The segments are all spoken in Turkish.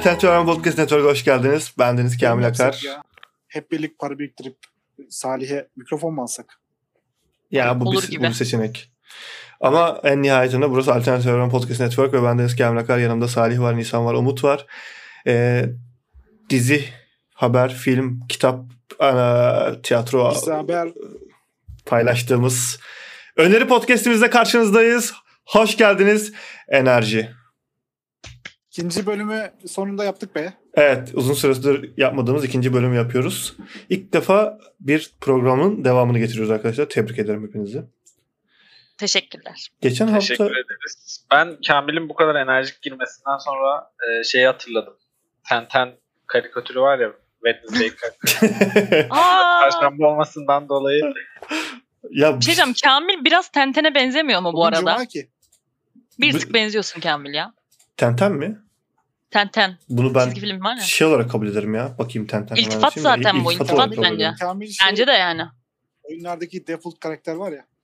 Alternatif Öğrenme Podcast Network'a hoş geldiniz. Ben Deniz Kamil Akar. Hep birlik para biriktirip Salih'e mikrofon mu alsak? Ya bu bir seçenek. Ama en nihayetinde burası Alternatif Öğrenme Podcast Network ve ben Deniz Kamil Akar. Yanımda Salih var, Nisan var, Umut var. Dizi, haber, film, kitap, tiyatro paylaştığımız öneri podcastimizde karşınızdayız. Hoş geldiniz. Enerji. İkinci bölümü sonunda yaptık be. Evet, uzun süredir yapmadığımız ikinci bölümü yapıyoruz. İlk defa bir programın devamını getiriyoruz arkadaşlar. Tebrik ederim hepinizi. Teşekkürler. Teşekkür ederiz. Ben Kamil'in bu kadar enerjik girmesinden sonra şeyi hatırladım. Ten karikatürü var ya, Wednesday karikatürü. Perşembe olmasından dolayı. Ya, bir şey diyeceğim, Kamil biraz Tenten'e benzemiyor mu bu arada? Ki. Bir tık benziyorsun Kamil ya. Tenten mi? Tenten. Bunu ben çizgi film var ya. Şey olarak kabul ederim ya. Bakayım Tenten. İltifat zaten bu. İltifat bence. Bence de yani. Oyunlardaki default karakter var ya.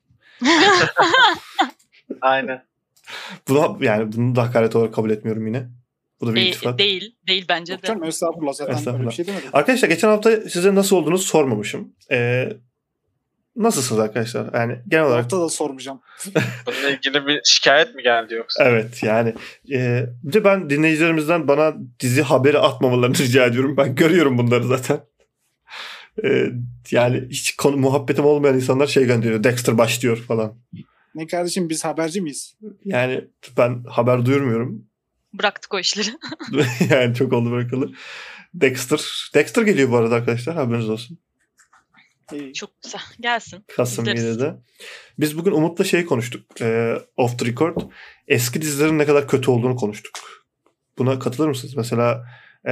Aynen. Bunu da hakaret olarak kabul etmiyorum yine. Bu da bir iltifat. Değil bence de. Canım, estağfurullah, zaten öyle bir şey demedim. Arkadaşlar geçen hafta size nasıl olduğunuzu sormamışım. Nasılsınız arkadaşlar? Yani genel olarak. Hafta da sormayacağım. Bununla ilgili bir şikayet mi geldi yoksa? Evet yani. Bir de ben dinleyicilerimizden bana dizi haberi atmamalarını rica ediyorum. Ben görüyorum bunları zaten. Yani hiç muhabbetim olmayan insanlar şey gönderiyor. Dexter başlıyor falan. Ne kardeşim, biz haberci miyiz? Yani ben haber duyurmuyorum. Bıraktık o işleri. Yani çok oldu bırakalı. Dexter geliyor bu arada arkadaşlar. Haberiniz olsun. Çok güzel. Gelsin. Kasım 7'de. Biz bugün Umut'la şey konuştuk. Off the record. Eski dizilerin ne kadar kötü olduğunu konuştuk. Buna katılır mısınız? Mesela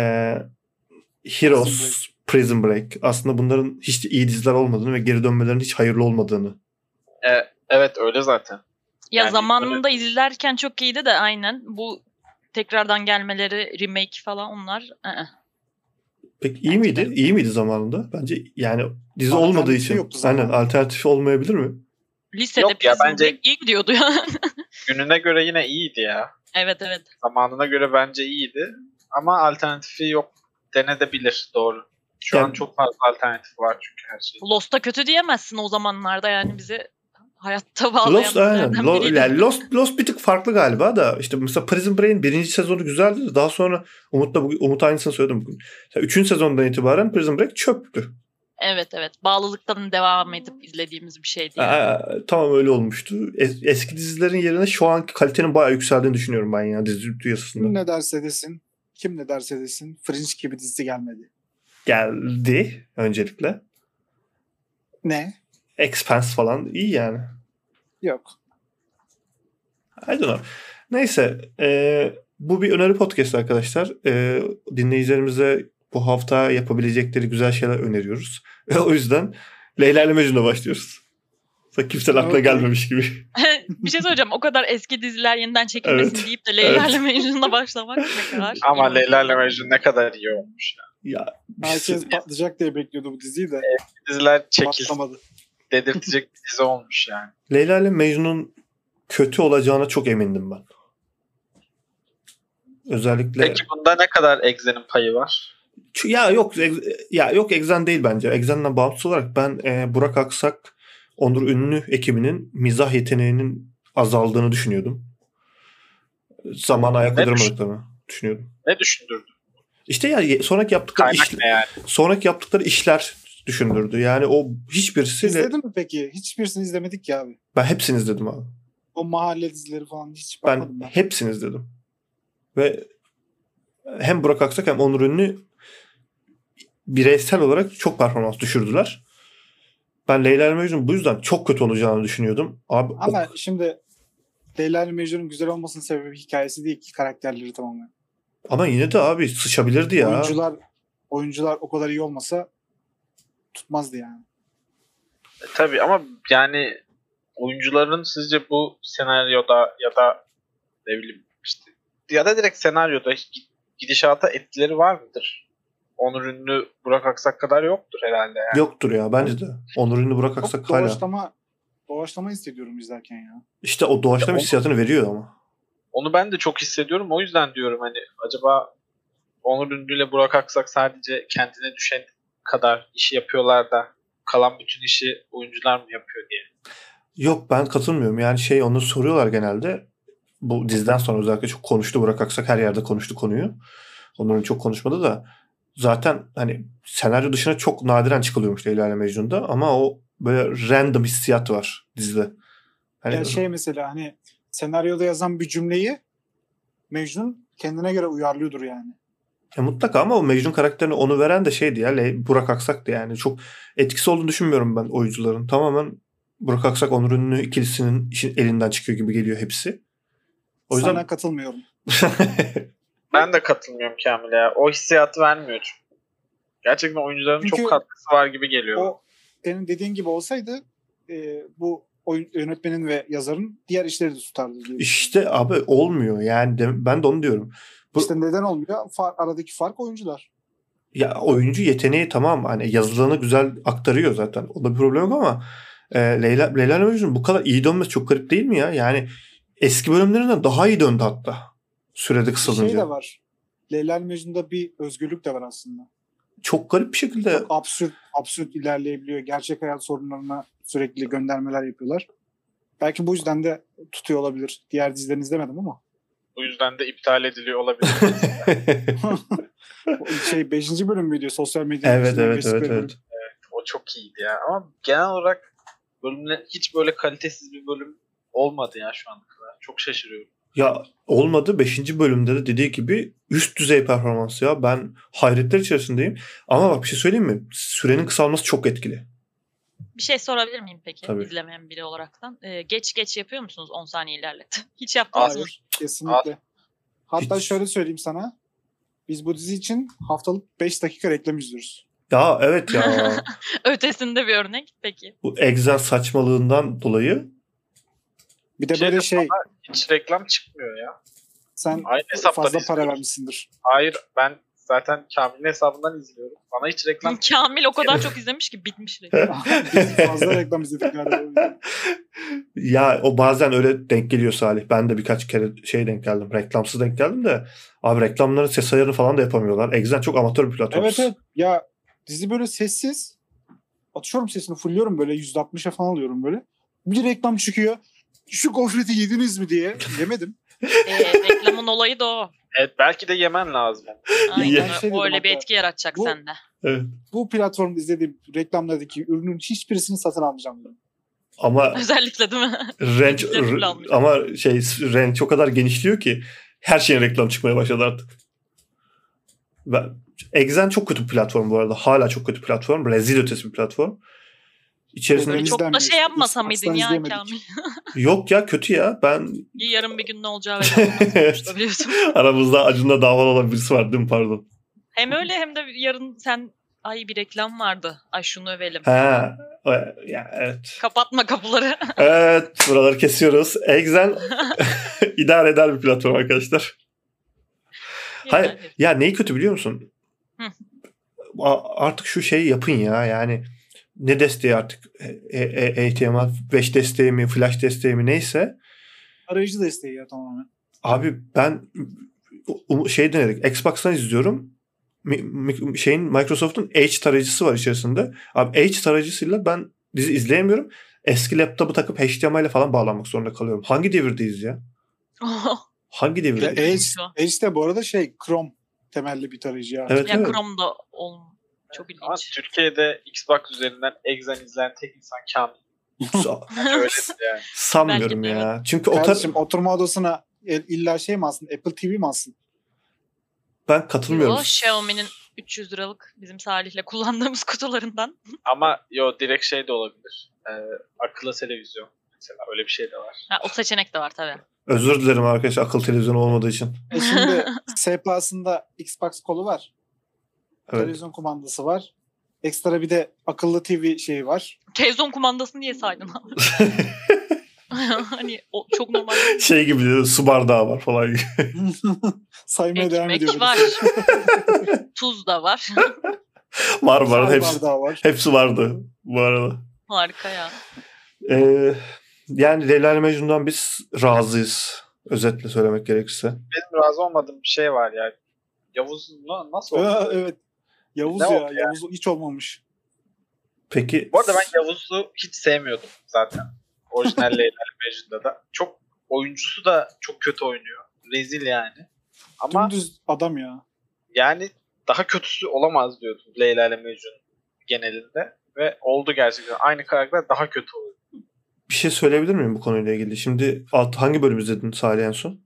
Heroes, Prison Break. Aslında bunların hiç iyi diziler olmadığını ve geri dönmelerinin hiç hayırlı olmadığını. Evet, öyle zaten. Ya yani zamanında izlerken çok iyiydi de aynen. Bu tekrardan gelmeleri, remake falan onlar. Peki iyi miydi? İyi miydi zamanında? Bence yani dizi olmadığı için. Aynen, alternatif olmayabilir mi? Lisede bence iyi gidiyordu ya. Gününe göre yine iyiydi ya. Evet. Zamanına göre bence iyiydi. Ama alternatifi yok denedebilir, doğru. Şu an çok fazla alternatif var çünkü her şey. Lost'a kötü diyemezsin o zamanlarda, yani bizi hayatta bağlayan Lost bir tık farklı galiba da işte mesela Prison Break'in birinci sezonu güzeldi. Daha sonra Umut aynısını söyledim bugün. 3. sezondan itibaren Prison Break çöptü. Evet. Bağlılıktan devam edip izlediğimiz bir şeydi. Tamam, öyle olmuştu. Eski dizilerin yerine şu anki kalitenin bayağı yükseldiğini düşünüyorum ben ya dizi dünyasında. Kim ne derse desin Fringe gibi dizi gelmedi. Geldi öncelikle. Ne? Expanse falan iyi yani. Yok. I don't know. Neyse. Bu bir öneri podcast arkadaşlar. Dinleyicilerimize bu hafta yapabilecekleri güzel şeyler öneriyoruz. O yüzden Leyla ile Mecnun'la başlıyoruz. Kimsenin aklına gelmemiş gibi. Bir şey söyleyeceğim. O kadar eski diziler yeniden çekilmesin deyip de Leyla ile Mecnun'la başlamak ne kadar. Ama Leyla ile Mecnun ne kadar iyi olmuş ya. Herkes patlayacak diye bekliyordu bu diziyi de. Diziler patlamadı. Dedirtecek bir dizi olmuş yani. Leyla ile Mecnun'un kötü olacağına çok emindim ben. Özellikle. Peki bunda ne kadar Exen'in payı var? Yok Exen değil bence. Exen'den bağımsız olarak ben Burak Aksak, Onur Ünlü ekibinin mizah yeteneğinin azaldığını düşünüyordum. Zamana ayak uyduramadıklarını düşünüyordum. Ne düşündürdü? İşte ya sonraki yaptıkları işler düşündürdü. Yani o hiçbirisiyle... İzledin mi peki? Hiçbirisini izlemedik ya abi. Ben hepsini izledim abi. O mahalle dizileri falan hiç bakmadım ben. Hepsini izledim. Ve hem Burak Aksak hem Onur Ünlü bireysel olarak çok performans düşürdüler. Ben Leyla ile Mecnun bu yüzden çok kötü olacağını düşünüyordum. Ama şimdi Leyla ile Mecnun'un güzel olmasının sebebi hikayesi değil ki, karakterleri tamamen. Ama yine de abi sıçabilirdi ya. Oyuncular o kadar iyi olmasa tutmazdı yani. Tabii ama yani oyuncuların sizce bu senaryoda ya da ne bileyim işte ya da direkt senaryoda gidişata etkileri var mıdır? Onur Ünlü, Burak Aksak kadar yoktur herhalde yani. Yoktur ya, bence de. Onur Ünlü, Burak Aksak hala. Doğaçlama hissediyorum izlerken ya. İşte o doğaçlama hissiyatını veriyor ama. Onu ben de çok hissediyorum. O yüzden diyorum hani acaba Onur Ünlü ile Burak Aksak sadece kendine düşen kadar işi yapıyorlar da kalan bütün işi oyuncular mı yapıyor diye. Yok, ben katılmıyorum. Yani onu soruyorlar genelde. Bu diziden sonra özellikle çok konuştu Burak Aksak, her yerde konuştu konuyu. Onların çok konuşmadı da zaten hani senaryo dışına çok nadiren çıkılıyormuş Leyla ile Mecnun'da, ama o böyle random hissiyat var dizide. Hani Yani mesela hani senaryoda yazan bir cümleyi Mecnun kendine göre uyarlıyordur yani. mutlaka, ama o Mecnun karakterini onu veren de şeydi ya, Burak Aksak'tı yani. Çok etkisi olduğunu düşünmüyorum ben oyuncuların. Tamamen Burak Aksak Onur Ünlü ikilisinin işin elinden çıkıyor gibi geliyor hepsi. O yüzden Sana katılmıyorum. Ben de katılmıyorum Kamil'e ya. O hissiyatı vermiyor çünkü. Gerçekten oyuncuların Çünkü çok katkısı var gibi geliyor. O senin dediğin gibi olsaydı bu yönetmenin ve yazarın diğer işleri de tutardı diye. İşte abi olmuyor yani, ben de onu diyorum. İşte neden olmuyor? Aradaki fark oyuncular. Ya oyuncu yeteneği tamam, hani yazılanı güzel aktarıyor zaten. Onda bir problem yok, ama Leyla ile Mecnun bu kadar iyi dönmesi çok garip değil mi ya? Yani eski bölümlerinden daha iyi döndü hatta. Sürede Bir kısalınca. şey de var. Leyla ile Mecnun'da bir özgürlük de var aslında. Çok garip bir şekilde. Çok absürt ilerleyebiliyor. Gerçek hayat sorunlarına sürekli göndermeler yapıyorlar. Belki bu yüzden de tutuyor olabilir. Diğer dizilerini izlemedim ama. Bu yüzden de iptal ediliyor olabilir. 5. bölüm müydü? Sosyal medyanın Evet, içinden evet, geçtikleri evet, bölüm. evet. O çok iyiydi ya. Ama genel olarak bölümler hiç böyle kalitesiz bir bölüm olmadı ya şu ana kadar. Çok şaşırıyorum. Ya olmadı. 5. bölümde de dediği gibi üst düzey performans ya. Ben hayretler içerisindeyim. Ama bak bir şey söyleyeyim mi? Sürenin kısalması çok etkili. Bir şey sorabilir miyim peki? Tabii. İzlemeyen biri olaraktan. Geç yapıyor musunuz 10 saniye ilerlet? Hiç yaptınız mı? Hayır. Kesinlikle. Hatta Hiç. şöyle söyleyeyim sana. Biz bu dizi için haftalık 5 dakika reklam izliyoruz. Ya evet ya. Ötesinde bir örnek. Peki. Bu Excel saçmalığından dolayı. Bir de Şey böyle de hiç reklam çıkmıyor ya. sen Aynı hesaptan fazla para izliyoruz. vermişsindir. Hayır, ben zaten Kamil'in hesabından izliyorum. Bana hiç reklam Kamil o kadar çok izlemiş ki bitmiş reklam. Biz fazla reklam izledik galiba. Ya o bazen öyle denk geliyor Salih. Ben de birkaç kere denk geldim. Reklamsız denk geldim de. Abi reklamların ses ayarını falan da yapamıyorlar. Excel çok amatör bir platform. Evet. Ya dizi böyle sessiz. Atıyorum sesini fulluyorum böyle %60'a falan alıyorum böyle. Bir reklam çıkıyor. Şu gofreti yediniz mi diye. Yemedim. Reklamın olayı da o. Evet, belki de yemen lazım. Aynen. Ya. Ben şey O dedim öyle bir hatta, etki yaratacak bu- sende. Evet. Bu platformda izlediğim reklamlardaki ürünün hiçbirisini satın almayacağım dedim. Ama Özellikle değil mi? range Güzel planmış. ama range o kadar genişliyor ki her şeyin reklam çıkmaya başladı artık. Exen çok kötü bir platform bu arada. Hala çok kötü bir platform. Rezil ötesi bir platform. İçerisinde Böyle çok da izlenmiyor. şey yapmasa Xbox'tan mıydın ya izleyemedik. Kamil? yok ya, kötü ya. Ben Yarın bir gün ne olacağı belli olmaz sonuçta, biliyorsun. aramızda Acun'la davalı olan birisi var değil mi? Pardon. Hem öyle hem de yarın sen bir reklam vardı. Ay şunu övelim. Ha, ya evet. Kapatma kapıları. Evet, buraları kesiyoruz. Exen idare eder bir platform arkadaşlar. Hayır, ya neyi kötü biliyor musun? Hı. Artık şu şeyi yapın ya, yani ne desteği artık, HTML5 desteği mi, Flash desteği mi neyse. Arayıcı desteği ya tamamen. Abi ben denedik. Xbox'tan izliyorum. Microsoft'un Edge tarayıcısı var içerisinde. Abi Edge tarayıcısıyla ben dizi izleyemiyorum. Eski laptopu takıp HDMI ile falan bağlanmak zorunda kalıyorum. Hangi devirdeyiz ya? Hangi devirdeyiz? Edge de bu arada Chrome temelli bir tarayıcı ya. Evet, Ya evet. Chrome'da çok Ama ilginç. Türkiye'de Xbox üzerinden Exen izleyen tek insan Kamil. Öyledir yani. Sanmıyorum Belki de, ya. Çünkü Kardeşim oturma odasına illa mi alsın? Apple TV mi alsın? ben katılmıyorum. O Xiaomi'nin 300 liralık bizim Salih'le kullandığımız kutularından. Ama direkt de olabilir. Akıllı televizyon mesela, öyle bir şey de var. Ha, o seçenek de var tabii. Özür dilerim arkadaşlar, akıl televizyonu olmadığı için. Şimdi sehpasında Xbox kolu var. Evet. Televizyon kumandası var. Ekstra bir de akıllı TV şeyi var. Televizyon kumandasını niye saydın abi? Hani o çok normal değil mi? Şey gibi diyor, su bardağı var falan gibi. Saymaya devam Ekmek ediyoruz. var. Tuz da var. var Çay hepsi. bardağı var. Hepsi vardı bu arada. Harika ya. Yani Leyla ile Mecnun'dan biz razıyız. Özetle söylemek gerekirse. Benim razı olmadığım bir şey var yani. Yavuz nasıl oldu? Evet. Yavuz Ne ya. oldu ya? Yavuz hiç olmamış. Peki Bu arada ben Yavuz'u hiç sevmiyordum zaten. Orijinal Leyla ile Mecnun'da da. Çok oyuncusu da çok kötü oynuyor. Rezil yani. Ama Dümdüz adam ya. yani daha kötüsü olamaz diyordum Leyla ile Mecnun genelinde. Ve oldu gerçekten. Aynı karakter daha kötü oldu. bir şey söyleyebilir miyim bu konuyla ilgili? Şimdi hangi bölüm izledin Salih en son?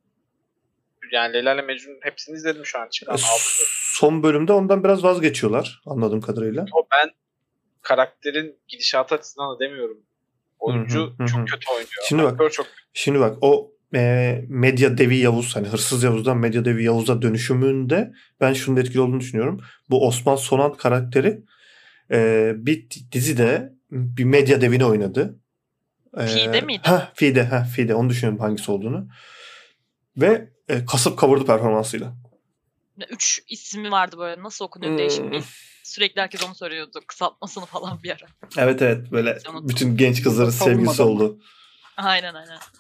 Yani Leyla ile Mecnun hepsini izledim şu an çıkan 6 bölüm. Son bölümde ondan biraz vazgeçiyorlar anladığım kadarıyla. O ben karakterin gidişatı açısından da demiyorum. Oyuncu Hı hı. çok kötü oynuyor. Şimdi bak. Aktör çok Şimdi bak o medya devi Yavuz, hani hırsız Yavuz'dan medya devi Yavuz'a dönüşümünde ben şunun etkili olduğunu düşünüyorum. Bu Osman Sonant karakteri bir dizide bir medya devini oynadı. Fide miydi? Fide. Onu düşünüyorum hangisi olduğunu. Ve kasıp kavurdu performansıyla. 3 ismi vardı böyle. Nasıl okunuyor değişik bir. Sürekli herkes onu soruyordu. Kısaltmasını falan bir ara. Evet böyle bütün genç kızların Savunmadan sevgilisi mı? oldu. Aynen.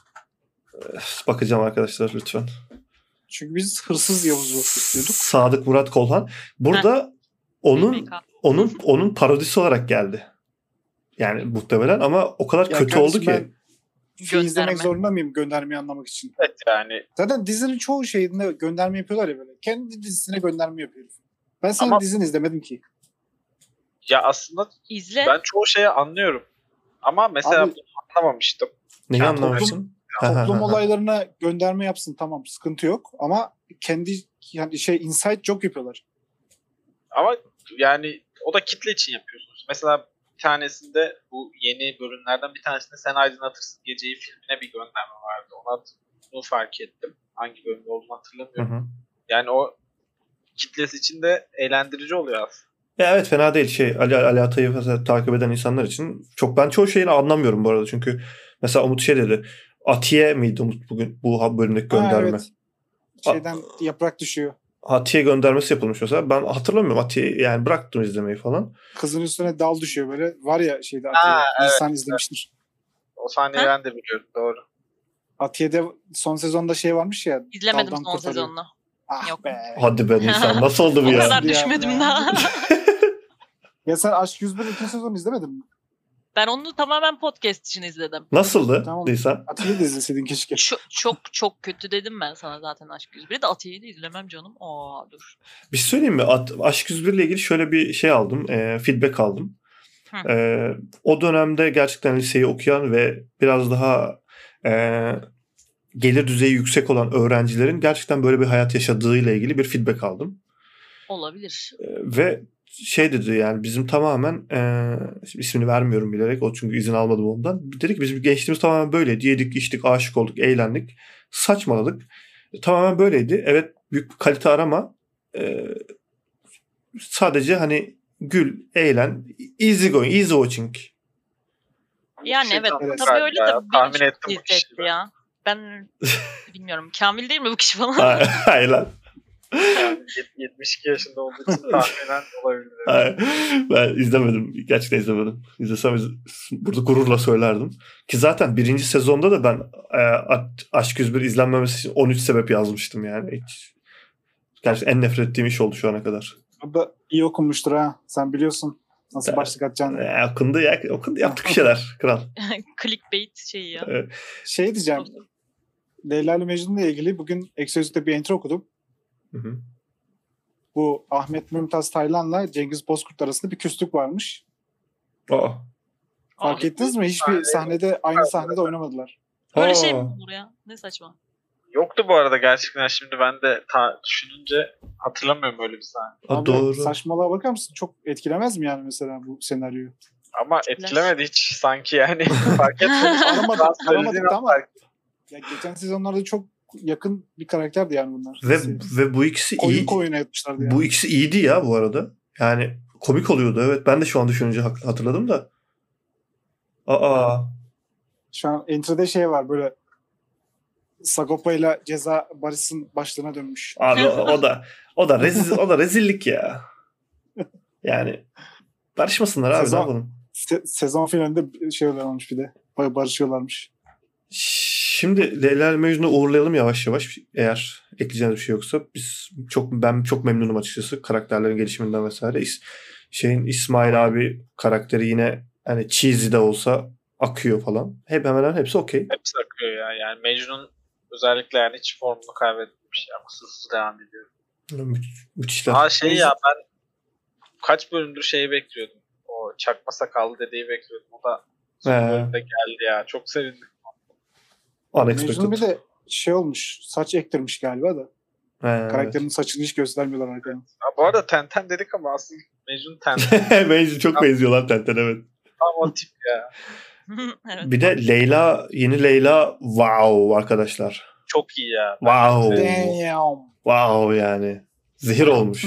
Bakacağım arkadaşlar lütfen. Çünkü biz hırsız Yavuz'u istiyorduk. Sadık Murat Kolhan. Burada onun parodisi olarak geldi. Yani muhtemelen ama o kadar Ya kötü kardeşim, oldu ki. ben film izlemek Gönderme. zorunda mıyım göndermeyi anlamak için? Evet yani. Zaten dizinin çoğu şeyinde gönderme yapıyorlar ya böyle. Kendi dizisine gönderme yapıyor. Ben senin Ama- dizini izlemedim ki. Ya aslında İzle. ben çoğu şeyi anlıyorum. Ama mesela Abi- bunu anlamamıştım. Neyi Yani anlamışsın? Toplum olaylarına gönderme yapsın tamam sıkıntı yok. Ama kendi yani insight çok yapıyorlar. Ama yani o da kitle için yapıyorsunuz. Mesela bir tanesinde bu yeni bölümlerden bir tanesinde Sen Aydınlatırsın Geceyi filmine bir gönderme vardı. Onu fark ettim. Hangi bölümde olduğunu hatırlamıyorum. Hı. Yani o kitlesi için de eğlendirici oluyor aslında. Ya evet, fena değil Ali Atay'ı mesela takip eden insanlar için. Ben çoğu şeyini anlamıyorum bu arada. Çünkü mesela Umut dedi. Atiye miydi Umut bugün bu bölümdeki gönderme? Evet. Şeyden yaprak düşüyor. Atiye göndermesi yapılmış mesela. Ben hatırlamıyorum Atiye, yani bıraktım izlemeyi falan. Kızın üstüne dal düşüyor böyle. Var ya şeyde Atiye. Evet, İnsan izlemiştir. O sahneyi ben de biliyorum, doğru. Atiye'de son sezonda şey varmış ya. İzlemedim daldan son kurtarıyor. sezonunu. Ah Yok. be. Hadi be Nisan, nasıl oldu bu O ya? kadar Ya. düşmedim Ya. daha. Ya sen Aşk 101 2. sezonu izlemedin mi? Ben onu tamamen podcast için izledim. Nasıldı Tamam. Nisan? Atiye'yi de izleseydin keşke. Çok kötü dedim ben sana zaten Aşk 101'i de Atiye'yi de izlemem canım. Dur. Bir şey söyleyeyim mi? Aşk 101 ile ilgili şöyle bir şey aldım. Feedback aldım. O dönemde gerçekten liseyi okuyan ve biraz daha gelir düzeyi yüksek olan öğrencilerin gerçekten böyle bir hayat yaşadığıyla ilgili bir feedback aldım. Olabilir. Ve şey dedi, yani bizim tamamen ismini vermiyorum bilerek, o çünkü izin almadım ondan. Dedi ki bizim gençliğimiz tamamen böyleydi. Yedik, içtik, aşık olduk, eğlendik. Saçmaladık. Tamamen böyleydi. Evet, büyük bir kalite arama. Sadece hani gül, eğlen, easy going, easy watching. Yani Şey evet evet. tabii öyle de Ya, beni tahmin çok ettim bu tilt kişiyi etti ben. ya. Ben bilmiyorum. Kamil değil mi bu kişi falan? Hayır lan. Yani 72 yaşında olduğu için tahminen olabilir. Hayır. Ben izlemedim. Gerçekten izlemedim. İzlesem burada gururla söylerdim. Ki zaten birinci sezonda da ben Aşk 101 izlenmemesi için 13 sebep yazmıştım yani. Gerçekten en nefret ettiğim iş oldu şu ana kadar. O da iyi okunmuştur ha. Sen biliyorsun nasıl başlık atacağını. Okundu, yaptık bir şeyler kral. Clickbait şeyi ya. Şey diyeceğim. Leyla ile Mecnun'la ilgili bugün Exodus'ta bir entry okudum. Hı. Bu Ahmet Mümtaz Taylan'la Cengiz Bozkurt arasında bir küslük varmış. Aa. Fark ettiniz mi? Hiçbir sahnede aynı sahnede oynamadılar. Böyle şey mi olur ya? Ne saçma. Yoktu bu arada gerçekten, şimdi ben de düşününce hatırlamıyorum öyle bir sahne. Ha, doğru. Saçmalığa bakar mısın? Çok etkilemez mi yani mesela bu senaryoyu? Ama etkilemedi hiç sanki yani. Fark etmedim. Aramadık ama ya geçen sezonlarda çok yakın bir karakterdi yani bunlar. Ve bu ikisi iyi. Koyun etmişlerdi yani. Bu ikisi iyiydi ya bu arada. Yani komik oluyordu, evet. Ben de şu an düşününce hatırladım da. Şu an entry'de şey var böyle Sagopa ile Ceza Barış'ın başlığına dönmüş. Abi o da rezillik ya. Yani barışmasınlar abi, ne yapalım. Sezon finalinde şey olmuş bir de. Barışıyorlarmış. Şimdi Leyla ile Mecnun'u uğurlayalım yavaş yavaş, eğer ekleyeceğiniz bir şey yoksa ben çok memnunum açıkçası karakterlerin gelişiminden vesaire. İsmail abi karakteri yine hani cheesy de olsa akıyor falan. Hemen hemen hepsi okey. Hepsi akıyor ya. Yani Mecnun özellikle yani hiç formunu kaybetmemiş ya. Kusursuz devam ediyor. Müthişler. Ya ben kaç bölümdür şeyi bekliyordum. O çakma sakallı dedeyi bekliyordum. O da son bölümde geldi ya. Çok sevindim. Mecnun bir de olmuş. Saç ektirmiş galiba da. Karakterinin saçını hiç göstermiyorlar arkadan. Bu arada Tenten dedik ama aslında Mecnun Tenten. Mecnun çok benziyorlar Tenten, evet. Tam o tip ya. Evet. Bir de yeni Leyla wow arkadaşlar. Çok iyi ya. Wow. Damn. Wow yani. Zehir olmuş.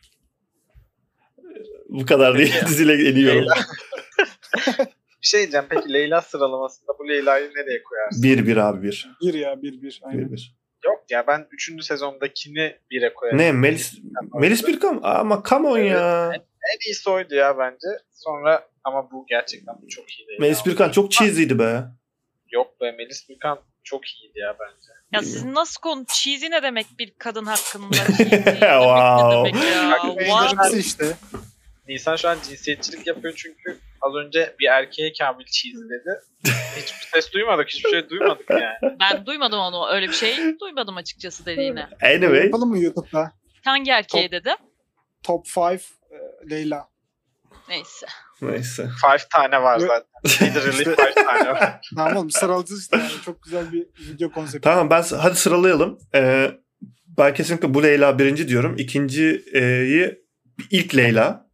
Bu kadar diye diziyle eliyorum. Bir şey diyeceğim. Peki Leyla sıralamasında bu Leyla'yı nereye koyarsın? 1-1 abi 1. 1 ya 1. Aynen. 1-1. Yok ya ben 3. sezondakini 1'e koyarım. Ne? Melis Birkan? Ama come on ya. En iyisi oydu ya bence. Sonra ama bu gerçekten çok iyi değil. Melis Birkan çok cheesy'ydi be. Yok be, Melis Birkan çok iyiydi ya bence. Ya sizin nasıl cheesy ne demek bir kadın hakkında? Cheesy Wow. ne demek ya? Wow. işte. Nisan şu an cinsiyetçilik yapıyor çünkü az önce bir erkeğe Kamil cheesy dedi. Hiçbir ses duymadık, hiçbir şey duymadık yani. Ben duymadım onu. Öyle bir şey duymadım açıkçası dediğini. Anyway. Yapalım mı YouTube'da? Hangi erkeğe dedi? Top 5 Leyla. Neyse. 5 tane var zaten. Literally 5 tane var. Tamam oğlum sıralayacağız işte. Yani. Çok güzel bir video konsepti. Tamam hadi sıralayalım. Ben kesinlikle bu Leyla birinci diyorum. İkinciyi ilk Leyla.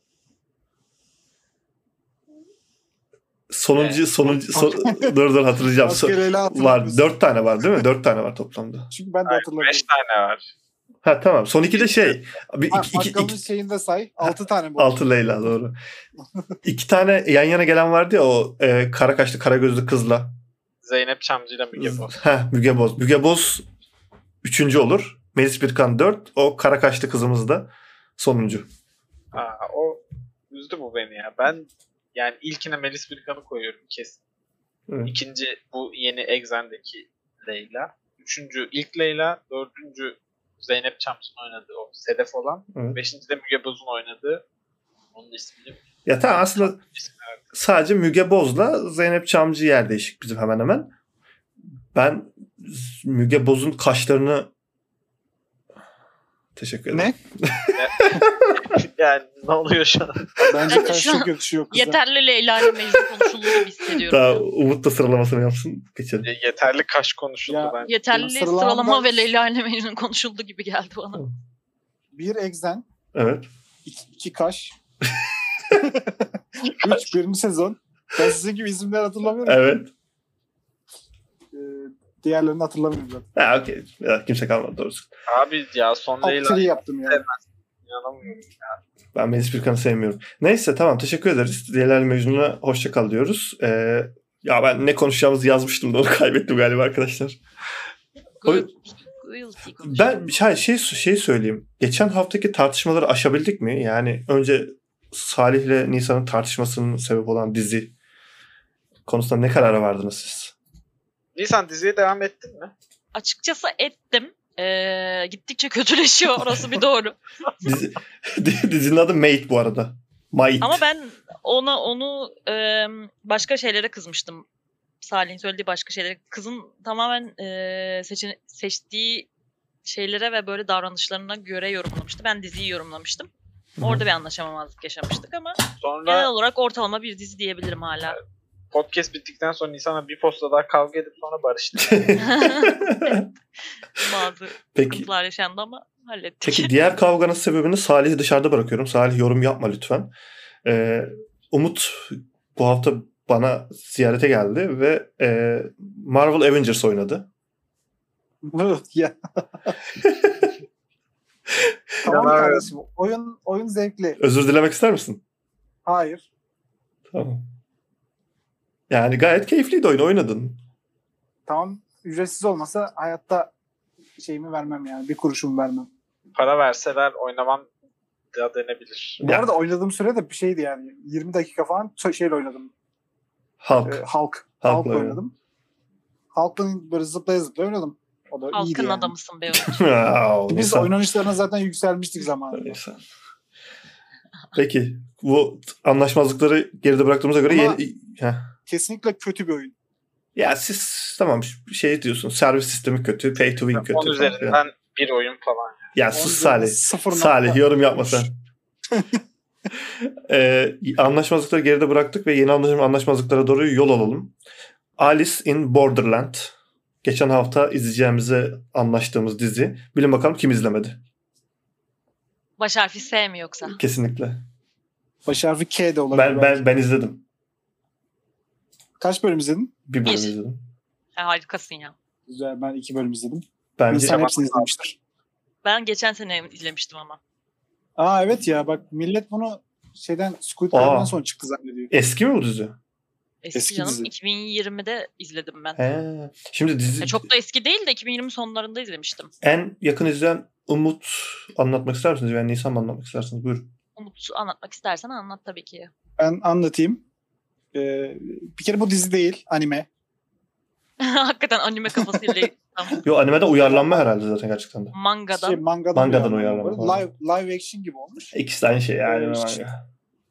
Dur hatırlayacağım. Var 4 tane var değil mi? 4 tane var toplamda. Çünkü ben de hatırlamıyorum. 5 tane var. Ha tamam. Son 2 de Bakkalın şeyinde say. 6 tane bu. 6 Leyla doğru. 2 tane yan yana gelen vardı ya o kara kaşlı kara gözlü kızla. Zeynep Çamcı ile Müge Boz. Müge Boz. Müge Boz 3. olur. Melis Birkan 4. O kara kaşlı kızımız da sonuncu. O üzdü bu beni ya. Ben yani ilkine Melis Birkan'ı koyuyorum kesin. Evet. İkinci bu yeni Exxen'deki Leyla. 3. ilk Leyla. 4. Zeynep Çamcı'nın oynadığı o Sedef olan. Evet. 5. de Müge Boz'un oynadığı. Onun ismini ya tamam aslında sadece Müge Boz'la Zeynep Çamcı yer değişik bizim hemen hemen. Ben Müge Boz'un kaşlarını teşekkür ederim. Ne? Yani ne oluyor şu an? Bence kaş çok yakışıyor kıza. Yeterli Leyla ile Mecnun konuşulduğu gibi hissediyorum. Daha Umut da sıralamasını yapsın. Geçelim. Yeterli kaş konuşuldu Ya, bence. Yeterli sıralama ve Leyla ile Mecnun konuşuldu gibi geldi bana. 1 Exxen. Evet. 2 kaş. 3 birinci sezon. Ben sizin gibi isimleri hatırlamıyorum. Evet. Diğerlerini hatırlamıyorum zaten. Ha okey. Kimse kalmadı doğrusu. Abi ya son Top Leyla 3 yaptım yani. inanamıyorum ya. Ben Melis Birkan'ı sevmiyorum. Neyse tamam teşekkür ederiz. Leyla ile Mecnun'a hoşça kal diyoruz. Ya ben ne konuşacağımızı yazmıştım da onu kaybettim galiba arkadaşlar. Ben şey söyleyeyim. Geçen haftaki tartışmaları aşabildik mi? Yani önce Salih ile Nisan'ın tartışmasının sebep olan dizi konusunda ne karara vardınız siz? Nisan diziye devam ettin mi? Açıkçası ettim. Gittikçe kötüleşiyor orası bir doğru. Dizinin adı Mate bu arada. Mate. Ama ben onu başka şeylere kızmıştım. Salih'in söylediği başka şeylere. Kızın tamamen seçtiği şeylere ve böyle davranışlarına göre yorumlamıştı. Ben diziyi yorumlamıştım. Orada bir anlaşamamazlık yaşamıştık ama sonra genel olarak ortalama bir dizi diyebilirim hala. Podcast bittikten sonra Nisan'la bir posta daha kavga edip sonra barıştık. Bazı sıkıntılar yaşandı ama hallettik. Peki diğer kavganın sebebini Salih'i dışarıda bırakıyorum. Salih yorum yapma lütfen. Umut bu hafta bana ziyarete geldi ve Marvel Avengers oynadı. Ya. Tamam kardeşim. Oyun zevkli. Özür dilemek ister misin? Hayır. Tamam. Yani gayet keyifliydi oynadın. Tamam. Ücretsiz olmasa hayatta şeyimi vermem yani. Bir kuruşumu vermem. Para verseler oynamam da denebilir. Bu arada oynadığım süre de bir şeydi yani. 20 dakika falan şeyle oynadım. Hulk oynadım. Hulk'la böyle zıplaya zıplaya oynadım. O da iyiydi Halkın yani. adamısın be. Biz oynanışlarına zaten yükselmiştik zamanında. Neyse. Peki bu anlaşmazlıkları geride bıraktığımıza göre Ama Heh. kesinlikle kötü bir oyun. Ya siz tamam şey diyorsun, servis sistemi kötü, pay to win kötü. 10 üzerinden bir oyun falan. Ya sus Salih. Sıfır Salih nokta. yorum yapma sen. Anlaşmazlıkları geride bıraktık ve yeni anlaşmazlıklara doğru yol alalım. Alice in Borderland. Geçen hafta izleyeceğimize anlaştığımız dizi. Bilin bakalım kim izlemedi? Baş harfi S mi yoksa? Kesinlikle. Baş harfi K de olabilir. Ben izledim. Kaç bölüm izledin? Bir bölüm Bir. izledim. Harikasın ya. Güzel, ben 2 bölüm izledim. Bence İnsan hepsini izlemiştir. Ben geçen sene izlemiştim ama. Aa evet ya, bak millet bunu Squid Game'den sonra çıktı zannediyor. eski mi bu dizi? Eski canım. dizi. 2020'de izledim ben. He. Şimdi dizi Çok da eski değil de 2020 sonlarında izlemiştim. en yakın izleyen Umut anlatmak ister misiniz? Yani Nisan mı anlatmak istersiniz? Buyurun. Umut anlatmak istersen anlat tabii ki. Ben anlatayım. Bir kere bu dizi değil, anime. Hakikaten anime kafasıyla Yo, animede uyarlanma herhalde zaten gerçekten de. mangadan. Mangadan uyarlama. Live action gibi olmuş. İkisi de aynı şey yani. manga.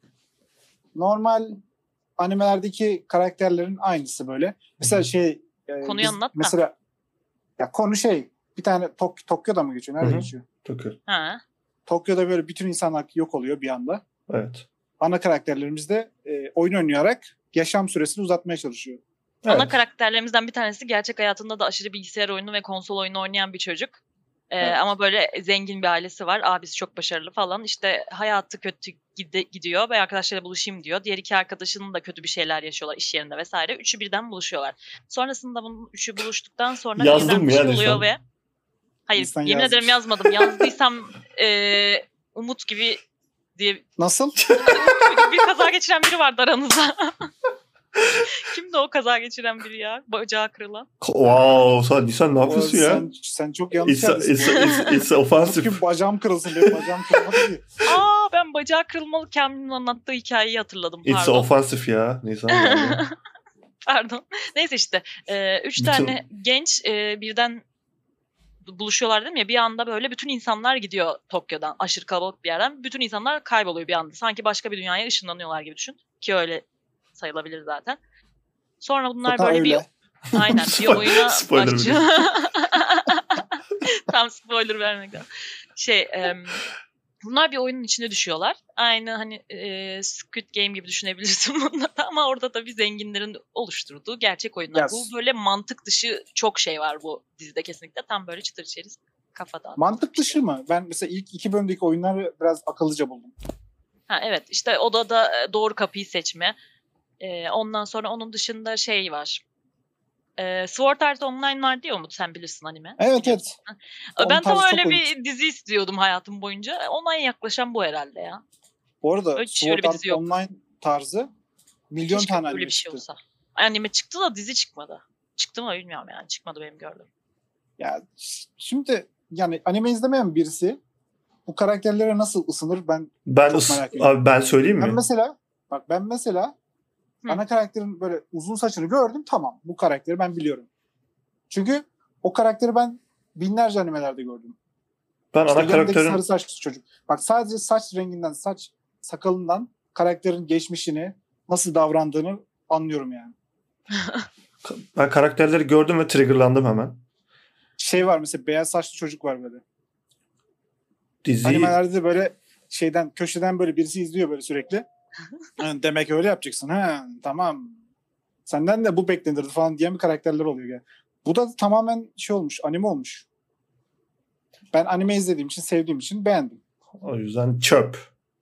Normal animelerdeki karakterlerin aynısı böyle. Mesela Konuyu anlat da. mesela ya konu bir tane Tokyo'da mı geçiyor? Nerede Hı hı. geçiyor? Ha. Tokyo'da böyle bütün insanlar yok oluyor bir anda. Evet. Ana karakterlerimiz de oyun oynayarak yaşam süresini uzatmaya çalışıyor. Ana Evet. karakterlerimizden bir tanesi gerçek hayatında da aşırı bilgisayar oyunu ve konsol oyunu oynayan bir çocuk. Evet. Ama böyle zengin bir ailesi var. Abisi çok başarılı falan. İşte hayatı kötü gidiyor ve arkadaşlarıyla buluşayım diyor. Diğer iki arkadaşının da kötü bir şeyler yaşıyorlar iş yerinde vesaire. Üçü birden buluşuyorlar. Sonrasında bunun üçü buluştuktan sonra Yazdın birden mı bir şey ya oluyor Nisan? ve... Hayır, Nisan yemin yazmış. ederim yazmadım. Yazdıysam Umut gibi diye Nasıl? bir kaza geçiren biri vardı aranızda. Kimdi o kaza geçiren biri ya? Bacağı kırılan. Wow, Nisan ne yapıyorsun ya? Sen çok yanlış yerdesin. It's offensive. Bugün bacağım kırılsın. Benim bacağım kırılmadı ki. Ben bacağı kırılmalı Kamil'in anlattığı hikayeyi hatırladım. It's Pardon. offensive ya Nisan. Yani. Pardon. Neyse işte. 3 tane genç birden buluşuyorlar değil mi ya? Bir anda böyle bütün insanlar gidiyor Tokyo'dan. Aşırı kalabalık bir yerden. Bütün insanlar kayboluyor bir anda. Sanki başka bir dünyaya ışınlanıyorlar gibi düşün. Ki öyle sayılabilir zaten. Sonra bunlar Hatta böyle öyle. aynen bir oyuna Spoiler başlıyor. Tam spoiler vermekten. Bunlar bir oyunun içine düşüyorlar. Aynı hani Squid Game gibi düşünebilirsin bunları ama orada tabii zenginlerin oluşturduğu gerçek oyunlar. Yes. Bu böyle mantık dışı çok şey var bu dizide kesinlikle. Tam böyle çıtır içeriz kafadan. Mantık dışı mı? Ben mesela ilk 2 bölümdeki oyunları biraz akıllıca buldum. Ha evet, işte odada doğru kapıyı seçme. Ondan sonra onun dışında var. Sword Art Online var diye Umut, sen bilirsin anime. Evet. Ben Onun tam tarzı öyle çok bir dizi istiyordum hayatım boyunca. Ona en yaklaşan bu herhalde ya. Bu arada Öyle Sword bir Art dizi yok. Online tarzı milyon Keşke tane öyle anime bir şey çıktı. olsa. Anime çıktı da dizi çıkmadı. Çıktı mı bilmiyorum yani. Çıkmadı benim gördüğüm. Ya şimdi yani anime izlemeyen birisi bu karakterlere nasıl ısınır ben çok merak ediyorum. Abi ben söyleyeyim mi? Ben mesela ana karakterin böyle uzun saçını gördüm, tamam bu karakteri ben biliyorum. Çünkü o karakteri ben binlerce animelerde gördüm. Ben İşte ana karakterin sarı saçlı çocuk. Bak sadece saç renginden, sakalından karakterin geçmişini, nasıl davrandığını anlıyorum yani. ben karakterleri gördüm ve triggerlandım hemen. Var mesela, beyaz saçlı çocuk var böyle. Diziyi Animelerde de böyle köşeden böyle birisi izliyor böyle sürekli. Demek öyle yapacaksın. Tamam. Senden de bu beklenirdi falan diyen bir karakterler oluyor yani. Bu da tamamen olmuş, anime olmuş. Ben anime izlediğim için, sevdiğim için beğendim. o yüzden çöp.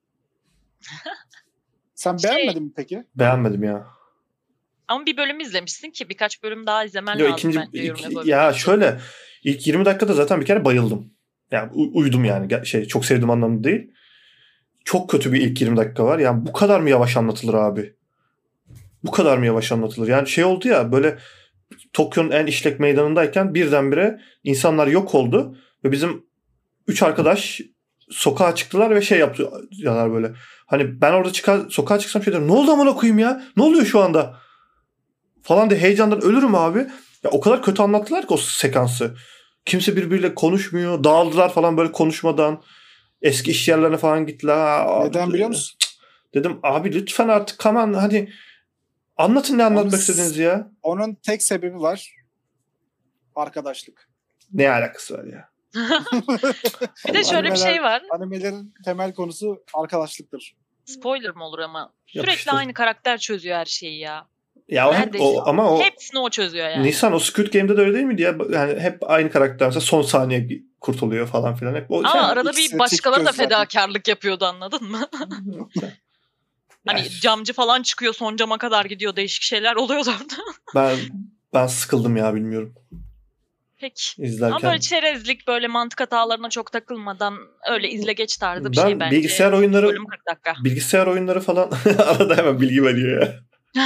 Sen beğenmedin mi peki? Beğenmedim ya. Ama bir bölüm izlemişsin ki birkaç bölüm daha izlemen Yo, lazım bence yorum yapabilmek ya için. şöyle ilk 20 dakikada zaten bir kere bayıldım. Yani uyudum yani. Çok sevdiğim anlamda değil. Çok kötü bir ilk 20 dakika var. Yani bu kadar mı yavaş anlatılır abi? Bu kadar mı yavaş anlatılır? Yani oldu ya, böyle Tokyo'nun en işlek meydanındayken birdenbire insanlar yok oldu ve bizim 3 arkadaş sokağa çıktılar ve yaptılar böyle. Hani ben orada sokağa çıksam diyorum, ne oldu amına koyayım ya? Ne oluyor şu anda? Falan diye heyecandan ölürüm abi. Ya o kadar kötü anlattılar ki o sekansı. Kimse birbiriyle konuşmuyor. Dağıldılar falan böyle konuşmadan. Eski iş yerlerine falan gittiler. Neden biliyor musun? Dedim abi lütfen artık kaman hani anlatın ne anlatmak istediğiniz ya. Onun tek sebebi var. Arkadaşlık. Ne alakası var ya? Bir de şöyle bir şey var. Animelerin temel konusu arkadaşlıkdır. Spoiler mı olur ama? Sürekli Yapıştır. aynı karakter çözüyor her şeyi ya. Ya Neredeyse. ama o Hepsini o çözüyor yani. Nisan o Squid Game'de de öyle değil miydi ya? Yani hep aynı karakter mesela son saniye kurtuluyor falan filan. Hep o Ama şey- arada ikisi bir başkaları da çift göz zaten. fedakarlık yapıyordu, anladın mı? Hani Yani camcı falan çıkıyor, son cama kadar gidiyor, değişik şeyler oluyordu orada. ben sıkıldım ya bilmiyorum Peki. Ama izlerken. böyle çerezlik, böyle mantık hatalarına çok takılmadan öyle izle geç tarzı bir Ben şey bence. bilgisayar oyunları- Bölüm 40 dakika. Bilgisayar oyunları falan arada hemen bilgi veriyor ya.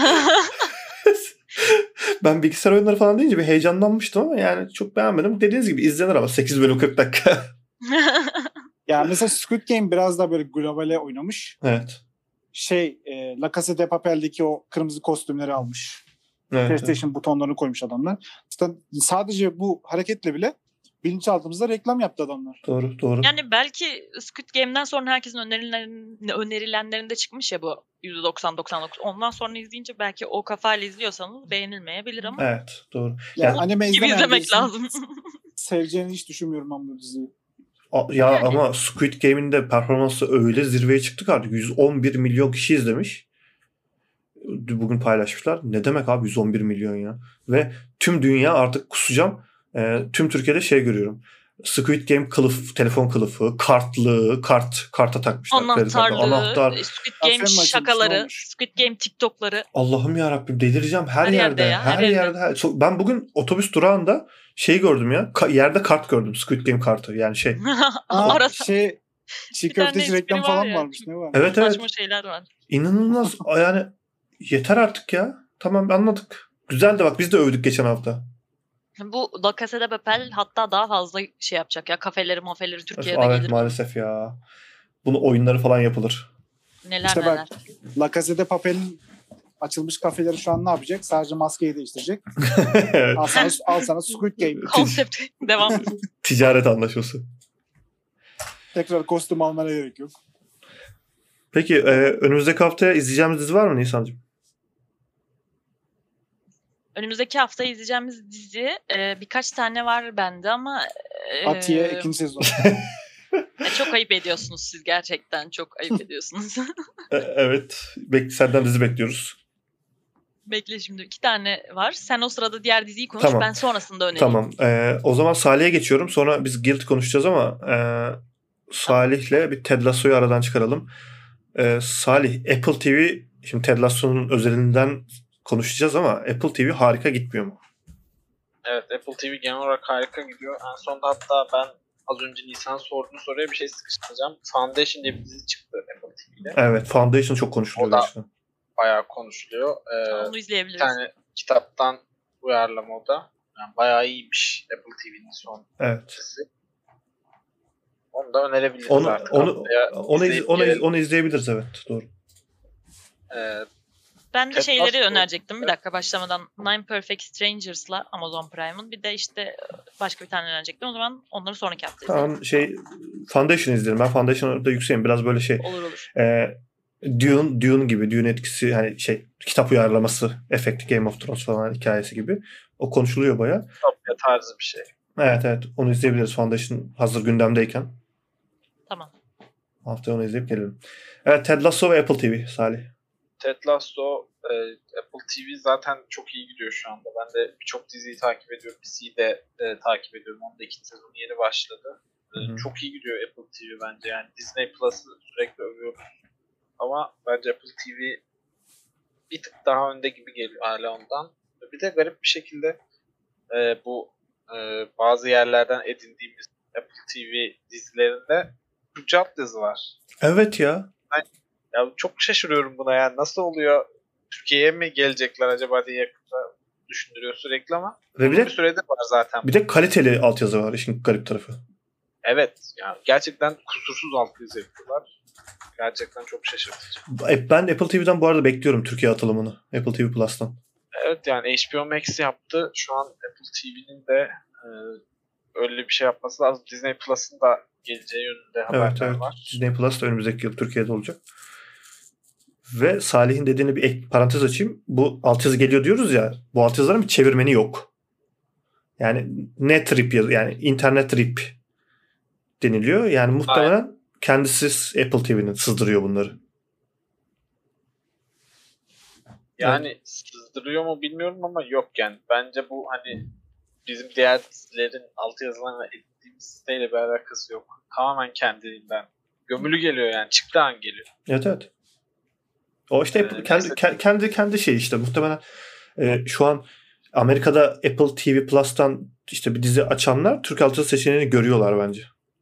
Ben bilgisayar oyunları falan deyince bir heyecanlanmıştım ama yani çok beğenmedim. Dediğiniz gibi izlenir ama 8 bölüm 40 dakika. Yani mesela Squid Game biraz daha böyle globale oynamış. Evet. La Casa de Papel'deki o kırmızı kostümleri almış. Evet. PlayStation butonlarını koymuş adamlar. Sadece bu hareketle bile bilinçaltımızda reklam yaptı adamlar. Doğru. Yani belki Squid Game'den sonra herkesin önerilenlerinde çıkmış ya bu %90-99. Ondan sonra izleyince belki o kafayla izliyorsanız beğenilmeyebilir ama Evet, doğru. Yani Ya- anime gibi izlemeyen izlemek birisinin lazım. seveceğini hiç düşünmüyorum ben bu diziyi. Ya ama Squid Game'in de performansı öyle zirveye çıktı ki artık 111 milyon kişi izlemiş. Bugün paylaşmışlar. Ne demek abi 111 milyon ya? Ve tüm dünya artık kusacağım. Tüm Türkiye'de şey görüyorum. Squid Game kılıf, telefon kılıfı, karta takmışlar. kredi kartı, Anahtarlığı, anahtar. Squid Aferin Game bacım, ne şakaları, olmuş? Squid Game TikTok'ları. Allah'ım yarabbim delireceğim her Her yerde yerde. ya, Her her yerde. yerde. Ben bugün otobüs durağında şey gördüm ya. Yerde kart gördüm. Squid Game kartı. Yani şey. Aa, Arada çiğ bir tane köfteci espri reklam var falan ya. varmış. Ne var? Evet. saçma şeyler var. İnanılmaz. Yani yeter artık ya. Tamam anladık. Güzel de bak biz de övdük geçen hafta. Bu La Casa de Papel hatta daha fazla şey yapacak ya. Kafeleri mafeleri Türkiye'de Evet gelir. maalesef ya. Bunu oyunları falan yapılır. Neler İşte neler. bak, La Casa de Papel'in açılmış kafeleri şu an ne yapacak? Sadece maskeyi değiştirecek. Evet. Al sana Squid Game. Konsept devam. Ticaret anlaşması. Tekrar kostüm almana gerek yok. Peki önümüzdeki haftaya izleyeceğimiz dizi var mı Nisan'cığım? Önümüzdeki hafta izleyeceğimiz dizi birkaç tane var bende ama Atiye 2. sezon. çok ayıp ediyorsunuz siz, gerçekten çok ayıp ediyorsunuz. Evet. Senden dizi bekliyoruz. Bekle, şimdi 2 tane var. Sen o sırada diğer diziyi konuş, Tamam. ben sonrasında önereyim. Tamam. O zaman Salih'e geçiyorum. Sonra biz Guild konuşacağız ama Salih'le bir Ted Lasso'yu aradan çıkaralım. Salih, Apple TV, şimdi Ted Lasso'nun özelinden konuşacağız ama Apple TV harika gitmiyor mu? Evet, Apple TV genel olarak harika gidiyor. En sonunda hatta ben az önce Nisan sorduğunu soruya bir şey sıkıştıracağım. Foundation diye bir dizi çıktı Apple TV'de. Evet. Foundation çok konuşuluyor O da- gerçekten. Bayağı konuşuluyor. Onu Bir izleyebiliriz. tane kitaptan uyarlama o da. Yani bayağı iyiymiş Apple TV'nin son Evet. dizisi. Onu da önerebiliriz Onu artık. onu Haftaya onu izleyip onu, gelelim. onu izleyebiliriz evet. Doğru. Ben de Ted şeyleri Lasso. önerecektim bir dakika başlamadan. Nine Perfect Strangers'la Amazon Prime'ın, bir de işte başka bir tane önerecektim. O zaman onları sonraki hafta izleyelim. Tamam Foundation izleyelim. Ben Foundation'da yükseğim. Biraz böyle şey Olur. Dune gibi, Dune etkisi hani kitap uyarlaması efekti, Game of Thrones falan hikayesi gibi. O konuşuluyor bayağı. Utopya tarzı bir şey. Evet onu izleyebiliriz Foundation hazır gündemdeyken. Tamam. Haftaya onu izleyip gelelim. Evet Ted Lasso ve Apple TV Salih. Ted Lasso, Apple TV zaten çok iyi gidiyor şu anda. Ben de birçok diziyi takip ediyorum. Diziyi de takip ediyorum. Onun da 2. sezonu yeni başladı. Hı. Çok iyi gidiyor Apple TV bence. Yani Disney Plus'ı sürekli övüyoruz. Ama bence Apple TV bir tık daha önde gibi geliyor hala ondan. Bir de garip bir şekilde bu bazı yerlerden edindiğimiz Apple TV dizilerinde Türkçe altyazı var. Evet ya. Ya çok şaşırıyorum buna yani. Nasıl oluyor? Türkiye'ye mi gelecekler acaba diye yakında düşündürüyor sürekli ama Ve bir süredir var zaten. bir de kaliteli altyazı var işin garip tarafı. Evet. Yani gerçekten kusursuz altyazı yapıyorlar. Gerçekten çok şaşırtıcı. Ben Apple TV'den bu arada bekliyorum Türkiye atılımını. Apple TV Plus'tan. Evet yani HBO Max yaptı. Şu an Apple TV'nin de öyle bir şey yapması lazım. Disney Plus'ın da geleceği yönünde haberler var. Disney Plus da önümüzdeki yıl Türkiye'de olacak. Ve Salih'in dediğini bir ek parantez açayım. Bu altyazı geliyor diyoruz ya. Bu altyazıların bir çevirmeni yok. Yani net rip yani internet rip deniliyor. Yani muhtemelen kendisi Apple TV'nin sızdırıyor bunları. Yani sızdırıyor mu bilmiyorum ama yok yani. Bence bu hani bizim diğer dizilerin altyazılarına ettiğimiz siteyle bir alakası yok. Tamamen kendiliğinden. Gömülü geliyor yani. Çıktığı an geliyor. Evet. O işte kendi şey işte muhtemelen şu an Amerika'da Apple TV Plus'tan işte bir dizi açanlar Türk altyazı seçeneğini görüyorlar bence.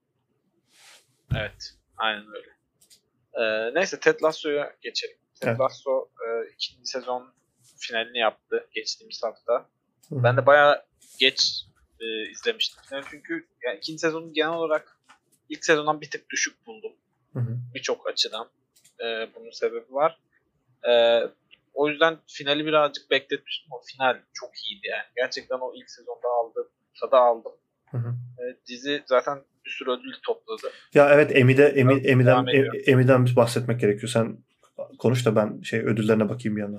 Evet. Aynen öyle. Neyse Ted Lasso'ya geçelim. Ted Lasso ikinci sezon finalini yaptı geçtiğimiz hafta. Ben de bayağı geç izlemiştim finali çünkü yani ikinci sezonu genel olarak ilk sezondan bir tık düşük buldum. Birçok açıdan. Bunun sebebi var. O yüzden finali birazcık bekletmiştim. O final çok iyiydi yani. Gerçekten o ilk sezonda tadı aldım. Dizi zaten bir sürü ödül topladı. Ya evet Emmy'den bir bahsetmek gerekiyor. Sen konuş da ben ödüllerine bakayım bir yandan.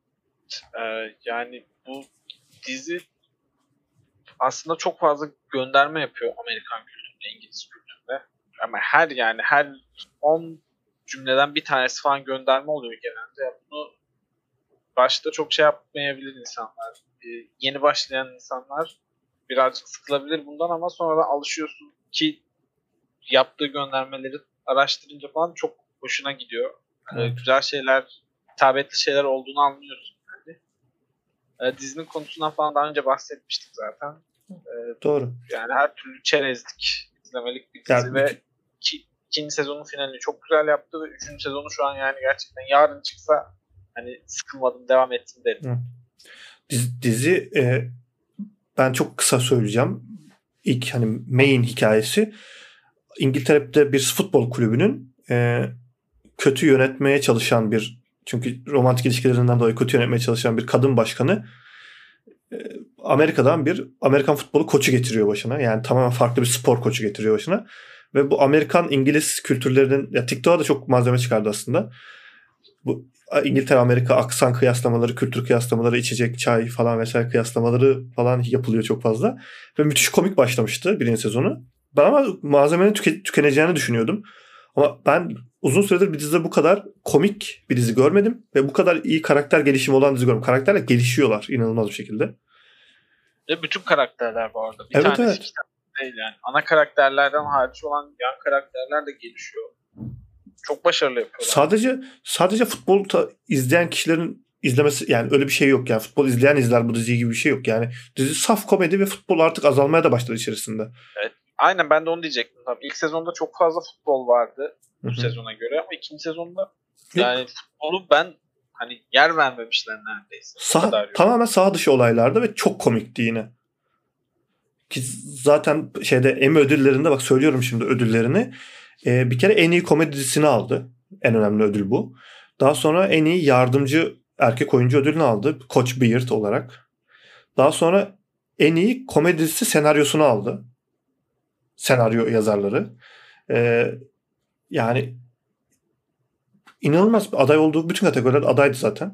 Yani bu dizi aslında çok fazla gönderme yapıyor Amerikan kültürüne, İngiliz kültürüne. Ama her 10 cümleden bir tanesi falan gönderme oluyor genelde. Yani bunu başta çok yapmayabilir insanlar. Yeni başlayan insanlar birazcık sıkılabilir bundan ama sonradan alışıyorsun ki yaptığı göndermeleri araştırınca falan çok hoşuna gidiyor. Güzel şeyler, hitabetli şeyler olduğunu anlıyorsun. Yani. Dizinin konusundan falan daha önce bahsetmiştik zaten. Doğru. Yani her türlü çerezlik, izlemelik bir dizi ve ikinci sezonun finalini çok güzel yaptı ve üçüncü sezonu şu an yani gerçekten yarın çıksa hani sıkılmadım devam ettim derim. Dizi ben çok kısa söyleyeceğim. İlk hani main hikayesi İngiltere'de bir futbol kulübünün kötü yönetmeye çalışan çünkü romantik ilişkilerinden dolayı kötü yönetmeye çalışan bir kadın başkanı Amerika'dan bir Amerikan futbolu koçu getiriyor başına. Yani tamamen farklı bir spor koçu getiriyor başına. Ve bu Amerikan-İngiliz kültürlerinin TikTok'a da çok malzeme çıkardı aslında. Bu İngiltere-Amerika aksan kıyaslamaları, kültür kıyaslamaları, içecek, çay falan vesaire kıyaslamaları falan yapılıyor çok fazla. Ve müthiş komik başlamıştı birinci sezonu. Ben ama malzemenin tükeneceğini düşünüyordum. Ama ben uzun süredir bir dizide bu kadar komik bir dizi görmedim. Ve bu kadar iyi karakter gelişimi olan dizi görmedim. Karakterler gelişiyorlar inanılmaz bir şekilde. Ve bütün karakterler bu arada. Bir tanesi iki tane değil yani. Ana karakterlerden hariç olan yan karakterler de gelişiyor. Çok başarılı yapıyorlar. Sadece futbol izleyen kişilerin izlemesi yani öyle bir şey yok yani. Futbol izleyen izler bu dizi gibi bir şey yok yani. Dizi saf komedi ve futbol artık azalmaya da başladı içerisinde. Evet. Aynen ben de onu diyecektim. Tabii ilk sezonda çok fazla futbol vardı bu sezona göre ama ikinci sezonda yani futbolu ben hani yer vermemişler neredeyse. Tamamen saha dışı olaylarda ve çok komikti yine. Ki zaten Emmy ödüllerinde bak söylüyorum şimdi ödüllerini. Bir kere en iyi komedi dizisini aldı. En önemli ödül bu. Daha sonra en iyi yardımcı erkek oyuncu ödülünü aldı. Coach Beard olarak. Daha sonra en iyi komedi dizisi senaryosunu aldı. Senaryo yazarları. Yani inanılmaz aday olduğu bütün kategoriler adaydı zaten.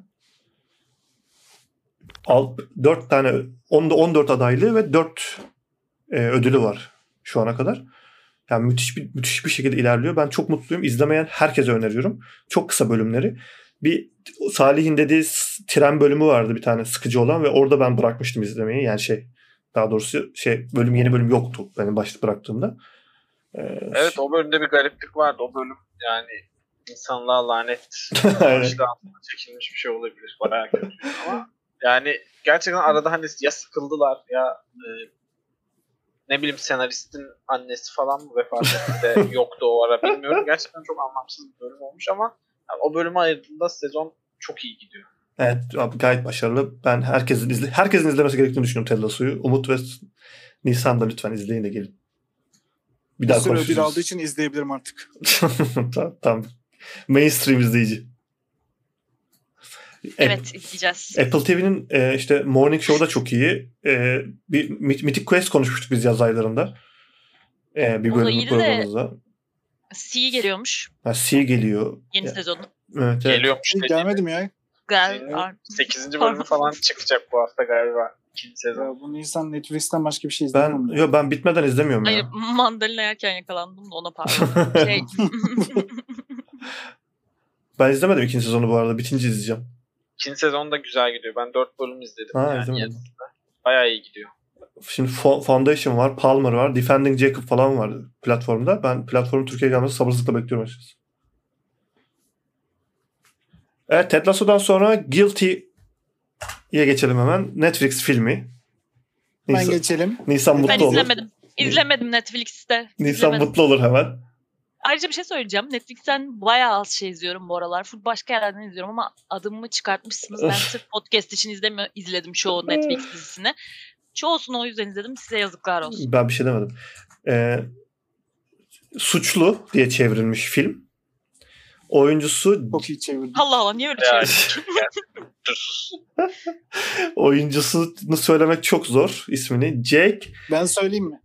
4 tane 14 adaylı ve 4 ödülü var şu ana kadar. Yani müthiş bir şekilde ilerliyor. Ben çok mutluyum. İzlemeyen herkese öneriyorum. Çok kısa bölümleri. Bir Salih'in dediği tren bölümü vardı bir tane sıkıcı olan ve orada ben bırakmıştım izlemeyi. Yani daha doğrusu yeni bölüm yoktu benim başta bıraktığımda. Evet o bölümde bir gariplik vardı. O bölüm yani insanlığa lanet çekilmiş bir şey olabilir. Bayağı kötü. Ama yani gerçekten arada hani ya sıkıldılar ya ne bileyim senaristin annesi falan mı vefat etti de yoktu o ara bilmiyorum. Gerçekten çok anlamsız bir bölüm olmuş ama yani o bölümü ayırdığında sezon çok iyi gidiyor. Evet gayet başarılı. Ben herkesin izlemesi gerektiğini düşünüyorum Ted Lasso'yu. Umut ve Nisan da lütfen izleyin de gelin. Bir daha konuşuruz. Ödül aldığı için izleyebilirim artık. Tamam. Mainstream izleyici. Evet, izleyeceğiz. Apple TV'nin işte Morning Show da çok iyi. Bir Mythic Quest konuşmuştuk biz yaz aylarında. Bir O da bölüm iyiydi de programımızda. C geliyormuş. C geliyor. Yeni sezonu. Evet. Geliyormuş dedi. Gelmedim ya. Gel. 8. bölümü falan çıkacak bu hafta galiba. 2. sezon. Bu Nisan Netflix'ten başka bir şey izlemiyorum. Ben bitmeden izlemiyorum Hayır, ya. mandalina yerken yakalandım da ona pardon. Ben izlemedim 2. sezonu bu arada. Bitince izleyeceğim. 2. sezon da güzel gidiyor. Ben 4 bölüm izledim. İzlemedim. Yani bayağı iyi gidiyor. Şimdi Foundation var, Palmer var, Defending Jacob falan var platformda. Ben platformun Türkiye'ye gelmesi sabırsızlıkla bekliyorum açıkçası. Evet, Ted Lasso'dan sonra Guilty'ye geçelim hemen. Netflix filmi. Ben geçelim. Nisan mutlu Ben olur. izlemedim. İzlemedim Netflix'te. Nisan İzlemedim. mutlu olur hemen. Ayrıca bir şey söyleyeceğim. Netflix'ten bayağı az şey izliyorum bu aralar. Full başka yerlerden izliyorum ama adımımı çıkartmışsınız. Ben sırf podcast için izledim çoğu Netflix dizisini. Çoğusunu o yüzden izledim. Size yazıklar olsun. Ben bir şey demedim. Suçlu diye çevrilmiş film. Oyuncusu Çok iyi çevirdim. Allah Allah, niye öyle çevirdin? oyuncusunu söylemek çok zor ismini. Jake Ben söyleyeyim mi?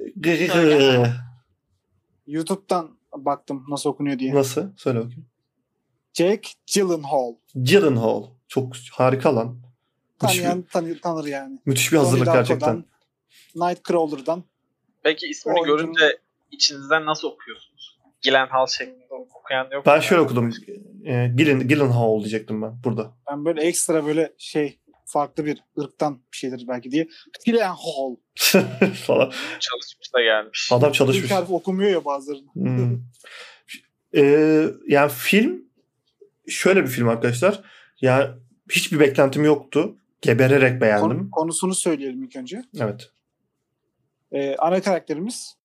YouTube'dan baktım nasıl okunuyor diye. Nasıl? Söyle bakayım. Jake Gyllenhaal. Gyllenhaal. Çok harika lan. Tanıyan tanır yani. Müthiş bir hazırlık Donnie gerçekten. Darko'dan, Nightcrawler'dan. Peki ismini görünce içinizden nasıl okuyorsunuz? Gyllenhaal şeklinde okuyan yok. Ben şöyle okudum. Gyllenhaal diyecektim ben burada. Ben böyle ekstra böyle farklı bir ırktan bir şeydir belki diye. Gyllenhaal. falan. Çalışmış da gelmiş. Adam çalışmış. İlk harf okumuyor ya bazılarını. Yani film şöyle bir film arkadaşlar. Yani hiçbir beklentim yoktu. Gebererek beğendim. Konusunu söyleyelim ilk önce. Evet. Ana karakterimiz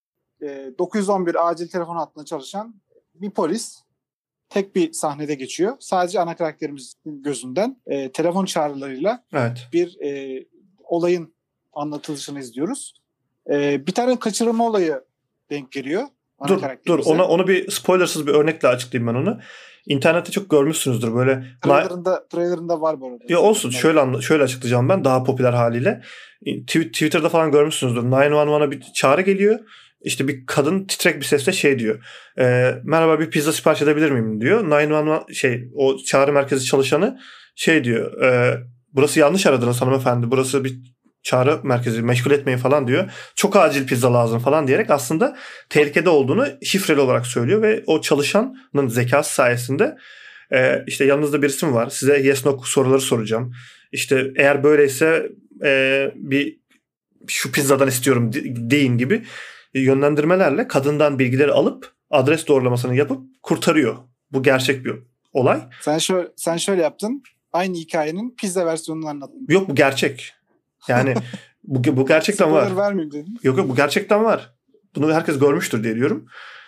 911 acil telefon hattında çalışan bir polis. Tek bir sahnede geçiyor. Sadece ana karakterimizin gözünden telefon çağrılarıyla bir olayın anlatılışını izliyoruz. Bir tane kaçırılma olayı denk geliyor. Dur onu bir spoilersız bir örnekle açıklayayım ben onu. İnternette çok görmüşsünüzdür böyle. Trailer'ında var bu arada. Ya olsun, şöyle açıklayacağım ben daha popüler haliyle. Twitter'da falan görmüşsünüzdür. 911'a bir çağrı geliyor. İşte bir kadın titrek bir sesle diyor. Merhaba, bir pizza sipariş edebilir miyim diyor. 911 o çağrı merkezi çalışanı diyor. Burası yanlış aradınız hanımefendi. Burası bir çağrı merkezi, meşgul etmeyin falan diyor. Çok acil pizza lazım falan diyerek aslında tehlikede olduğunu şifreli olarak söylüyor ve o çalışanın zekası sayesinde işte yanınızda birisi mi var? Size yes no soruları soracağım. İşte eğer böyleyse bir şu pizzadan istiyorum deyin gibi yönlendirmelerle kadından bilgileri alıp adres doğrulamasını yapıp kurtarıyor. Bu gerçek bir olay. Sen şöyle yaptın. Aynı hikayenin pizza versiyonunu anlattın. Yok, bu gerçek. Yani bu gerçekten var. Vermeyeyim dedim. Yok bu gerçekten var. Bunu herkes görmüştür diye diyorum.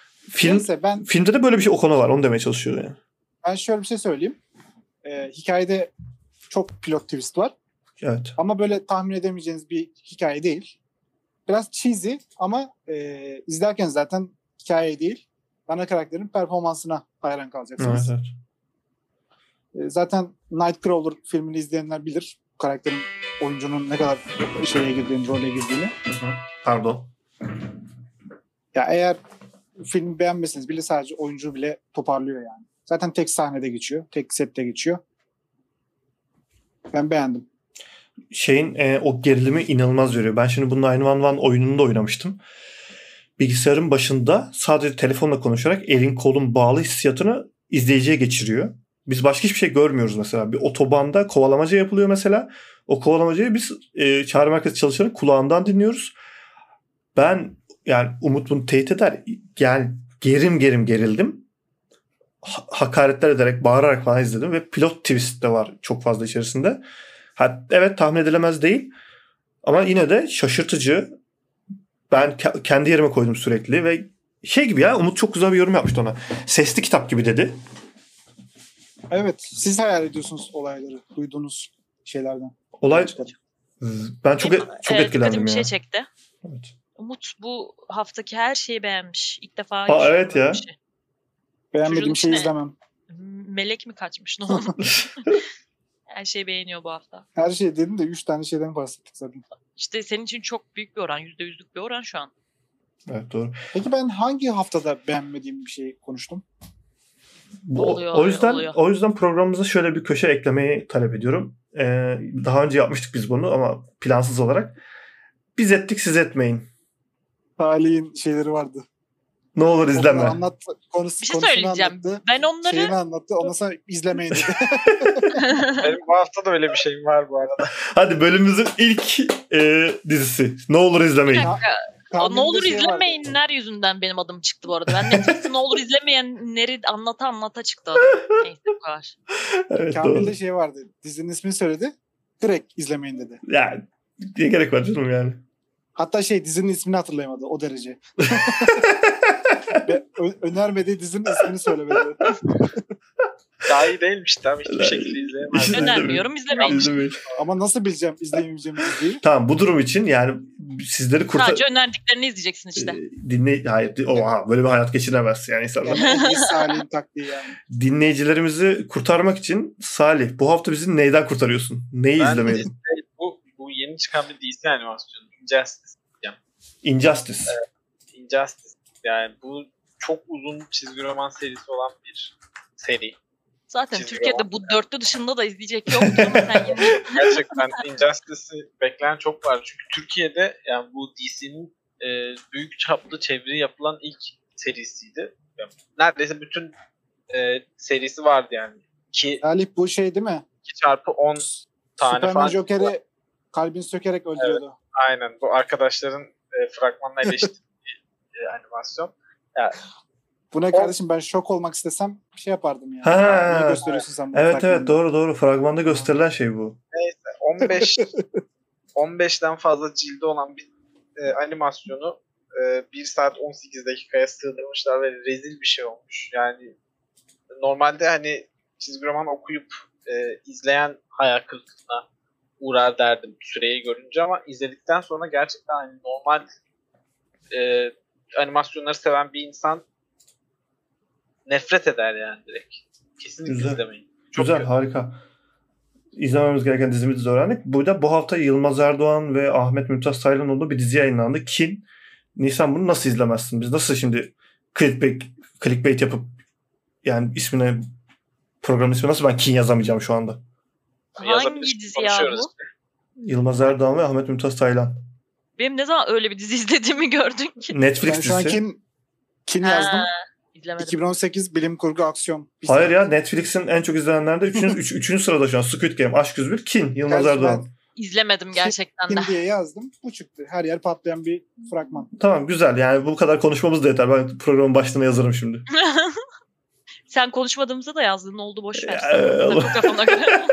Filmde de böyle bir o konu var. Onu demeye çalışıyor yani. Ben şöyle bir şey söyleyeyim. Hikayede çok plot twist var. Evet. Ama böyle tahmin edemeyeceğiniz bir hikaye değil. Biraz cheesy ama izlerken zaten hikaye değil. Ana karakterin performansına hayran kalacaksınız. Evet. Zaten Nightcrawler filmini izleyenler bilir. Karakterin, oyuncunun ne kadar role girdiğini. Pardon. Ya eğer filmi beğenmeseniz bile sadece oyuncu bile toparlıyor yani. Zaten tek sahnede geçiyor. Tek sette geçiyor. Ben beğendim. O gerilimi inanılmaz veriyor. Ben şimdi bunun 911 oyununu da oynamıştım. Bilgisayarın başında sadece telefonla konuşarak elin kolun bağlı hissiyatını izleyiciye geçiriyor. Biz başka hiçbir şey görmüyoruz mesela. Bir otobanda kovalamaca yapılıyor mesela. O kovalamacayı biz çağrı merkezi çalışanın kulağından dinliyoruz. Ben yani Umut bunu teyit eder. Yani gerim gerildim. Hakaretler ederek, bağırarak falan izledim ve plot twist de var çok fazla içerisinde. Evet, tahmin edilemez değil. Ama yine de şaşırtıcı. Ben kendi yerime koydum sürekli ve gibi ya, Umut çok güzel bir yorum yapmıştı ona. Sesli kitap gibi dedi. Evet. Siz hayal ediyorsunuz olayları. Duyduğunuz şeylerden. Ben çok etkilendim ya. Bir şey çekti. Evet. Umut bu haftaki her şeyi beğenmiş. İlk defa. Evet ya. Beğenmediğim şey izlemem. Melek mi kaçmış? Ne oldu? Her şeyi beğeniyor bu hafta. Her şey dedin de 3 tane şeyden bahsettik zaten. İşte senin için çok büyük bir oran. %100'lük bir oran şu an. Evet doğru. Peki ben hangi haftada beğenmediğim bir şey konuştum? Oluyor, oluyor. O yüzden programımıza şöyle bir köşe eklemeyi talep ediyorum. Daha önce yapmıştık biz bunu ama plansız olarak. Biz ettik, siz etmeyin. Salih'in şeyleri vardı. Ne olur izleme. Bir şey söyleyeceğim. Anlattı, Ben onları... Şeyini anlattı. Ondan sonra izlemeyin dedi. Benim bu hafta da öyle bir şeyim var bu arada. Hadi bölümümüzün ilk dizisi. Ne olur izlemeyin. Bir dakika. Ne olur izlemeyinler yüzünden benim adım çıktı bu arada. Ben Netflix'te ne olur izlemeyenleri anlata çıktı adım. Neyse bu kadar. Evet, Kamil'de doğru. şey vardı. Dizinin ismini söyledi. Direkt izlemeyin dedi. Yani ne gerek var canım yani. Hatta dizinin ismini hatırlayamadı o derece. Ve önermediği dizinin ismini söylemedi. Daha iyi değilmiş. Tamam hiçbir şekilde izleyemezdim. Önermiyorum, izlemeyin. Ama nasıl bileceğim izleyemeyeceğimi diziyi? Tamam bu durum için yani sizleri Sadece önerdiklerini izleyeceksin işte. Oha, böyle bir hayat geçiremezsin yani insanlar. Yani Salih'in taktiği yani. Dinleyicilerimizi kurtarmak için Salih bu hafta bizi neyden kurtarıyorsun? Neyi izlemeyelim? Bu yeni çıkan bir DC animasyonu. Injustice. Injustice. Injustice. Yani bu çok uzun çizgi roman serisi olan bir seri. Zaten Çizgi Türkiye'de roman. bu dörtlü dışında da izleyecek yoktu ama sen yine. Gerçekten Injustice'i bekleyen çok var. Çünkü Türkiye'de yani bu DC'nin büyük çaplı çeviri yapılan ilk serisiydi. Yani neredeyse bütün serisi vardı yani. Salih bu değil mi? 2x10 tane Superman falan. Joker'i kalbini sökerek öldürüyordu. Aynen. Bu arkadaşların fragmanla eleştirdiği animasyon. Yani, Bu ne kardeşim, ben şok olmak istesem bir şey yapardım ya. Ha. Niye gösteriyorsun sen bunu? Evet fragmanda? doğru. Fragmanda gösterilen şey bu. 15'ten fazla cildi olan bir animasyonu 1 saat 18 dakikaya sığdırmışlar ve rezil bir şey olmuş. Yani normalde hani çizgi roman okuyup izleyen hayal kırıklığına uğrar derdim süreyi görünce ama izledikten sonra gerçekten hani normal animasyonları seven bir insan nefret eder yani direkt. Kesinlikle Güzel. izlemeyin. Çok Güzel, kötü. harika. İzlememiz gereken dizimizi de öğrendik. Bu hafta Yılmaz Erdoğan ve Ahmet Mümtaz Taylan bir dizi yayınlandı. Kin. Nisan, bunu nasıl izlemezsin? Biz nasıl şimdi clickbait yapıp yani programın ismi nasıl ben Kin yazamayacağım şu anda? Hangi dizi ya bu? Yılmaz Erdoğan ve Ahmet Mümtaz Taylan. Benim ne zaman öyle bir dizi izlediğimi gördün ki? Netflix Ben şu an dizisi. Kin yazdım. İzlemedim. 2018 bilim kurgu aksiyon. Hayır ya, Netflix'in en çok izlenenlerde 3. sırada şu an. Squid Game, Aşk 101, Kin, Yılmaz Gerçi Erdoğan. İzlemedim gerçekten de. Kin diye yazdım. Bu çıktı. Her yer patlayan bir fragman. Tamam, güzel. Yani bu kadar konuşmamız da yeter. Ben programın başlığına yazarım şimdi. Sen konuşmadığımızda da yazdın. Ne oldu, boş ver. Allah. Sen kafana göre.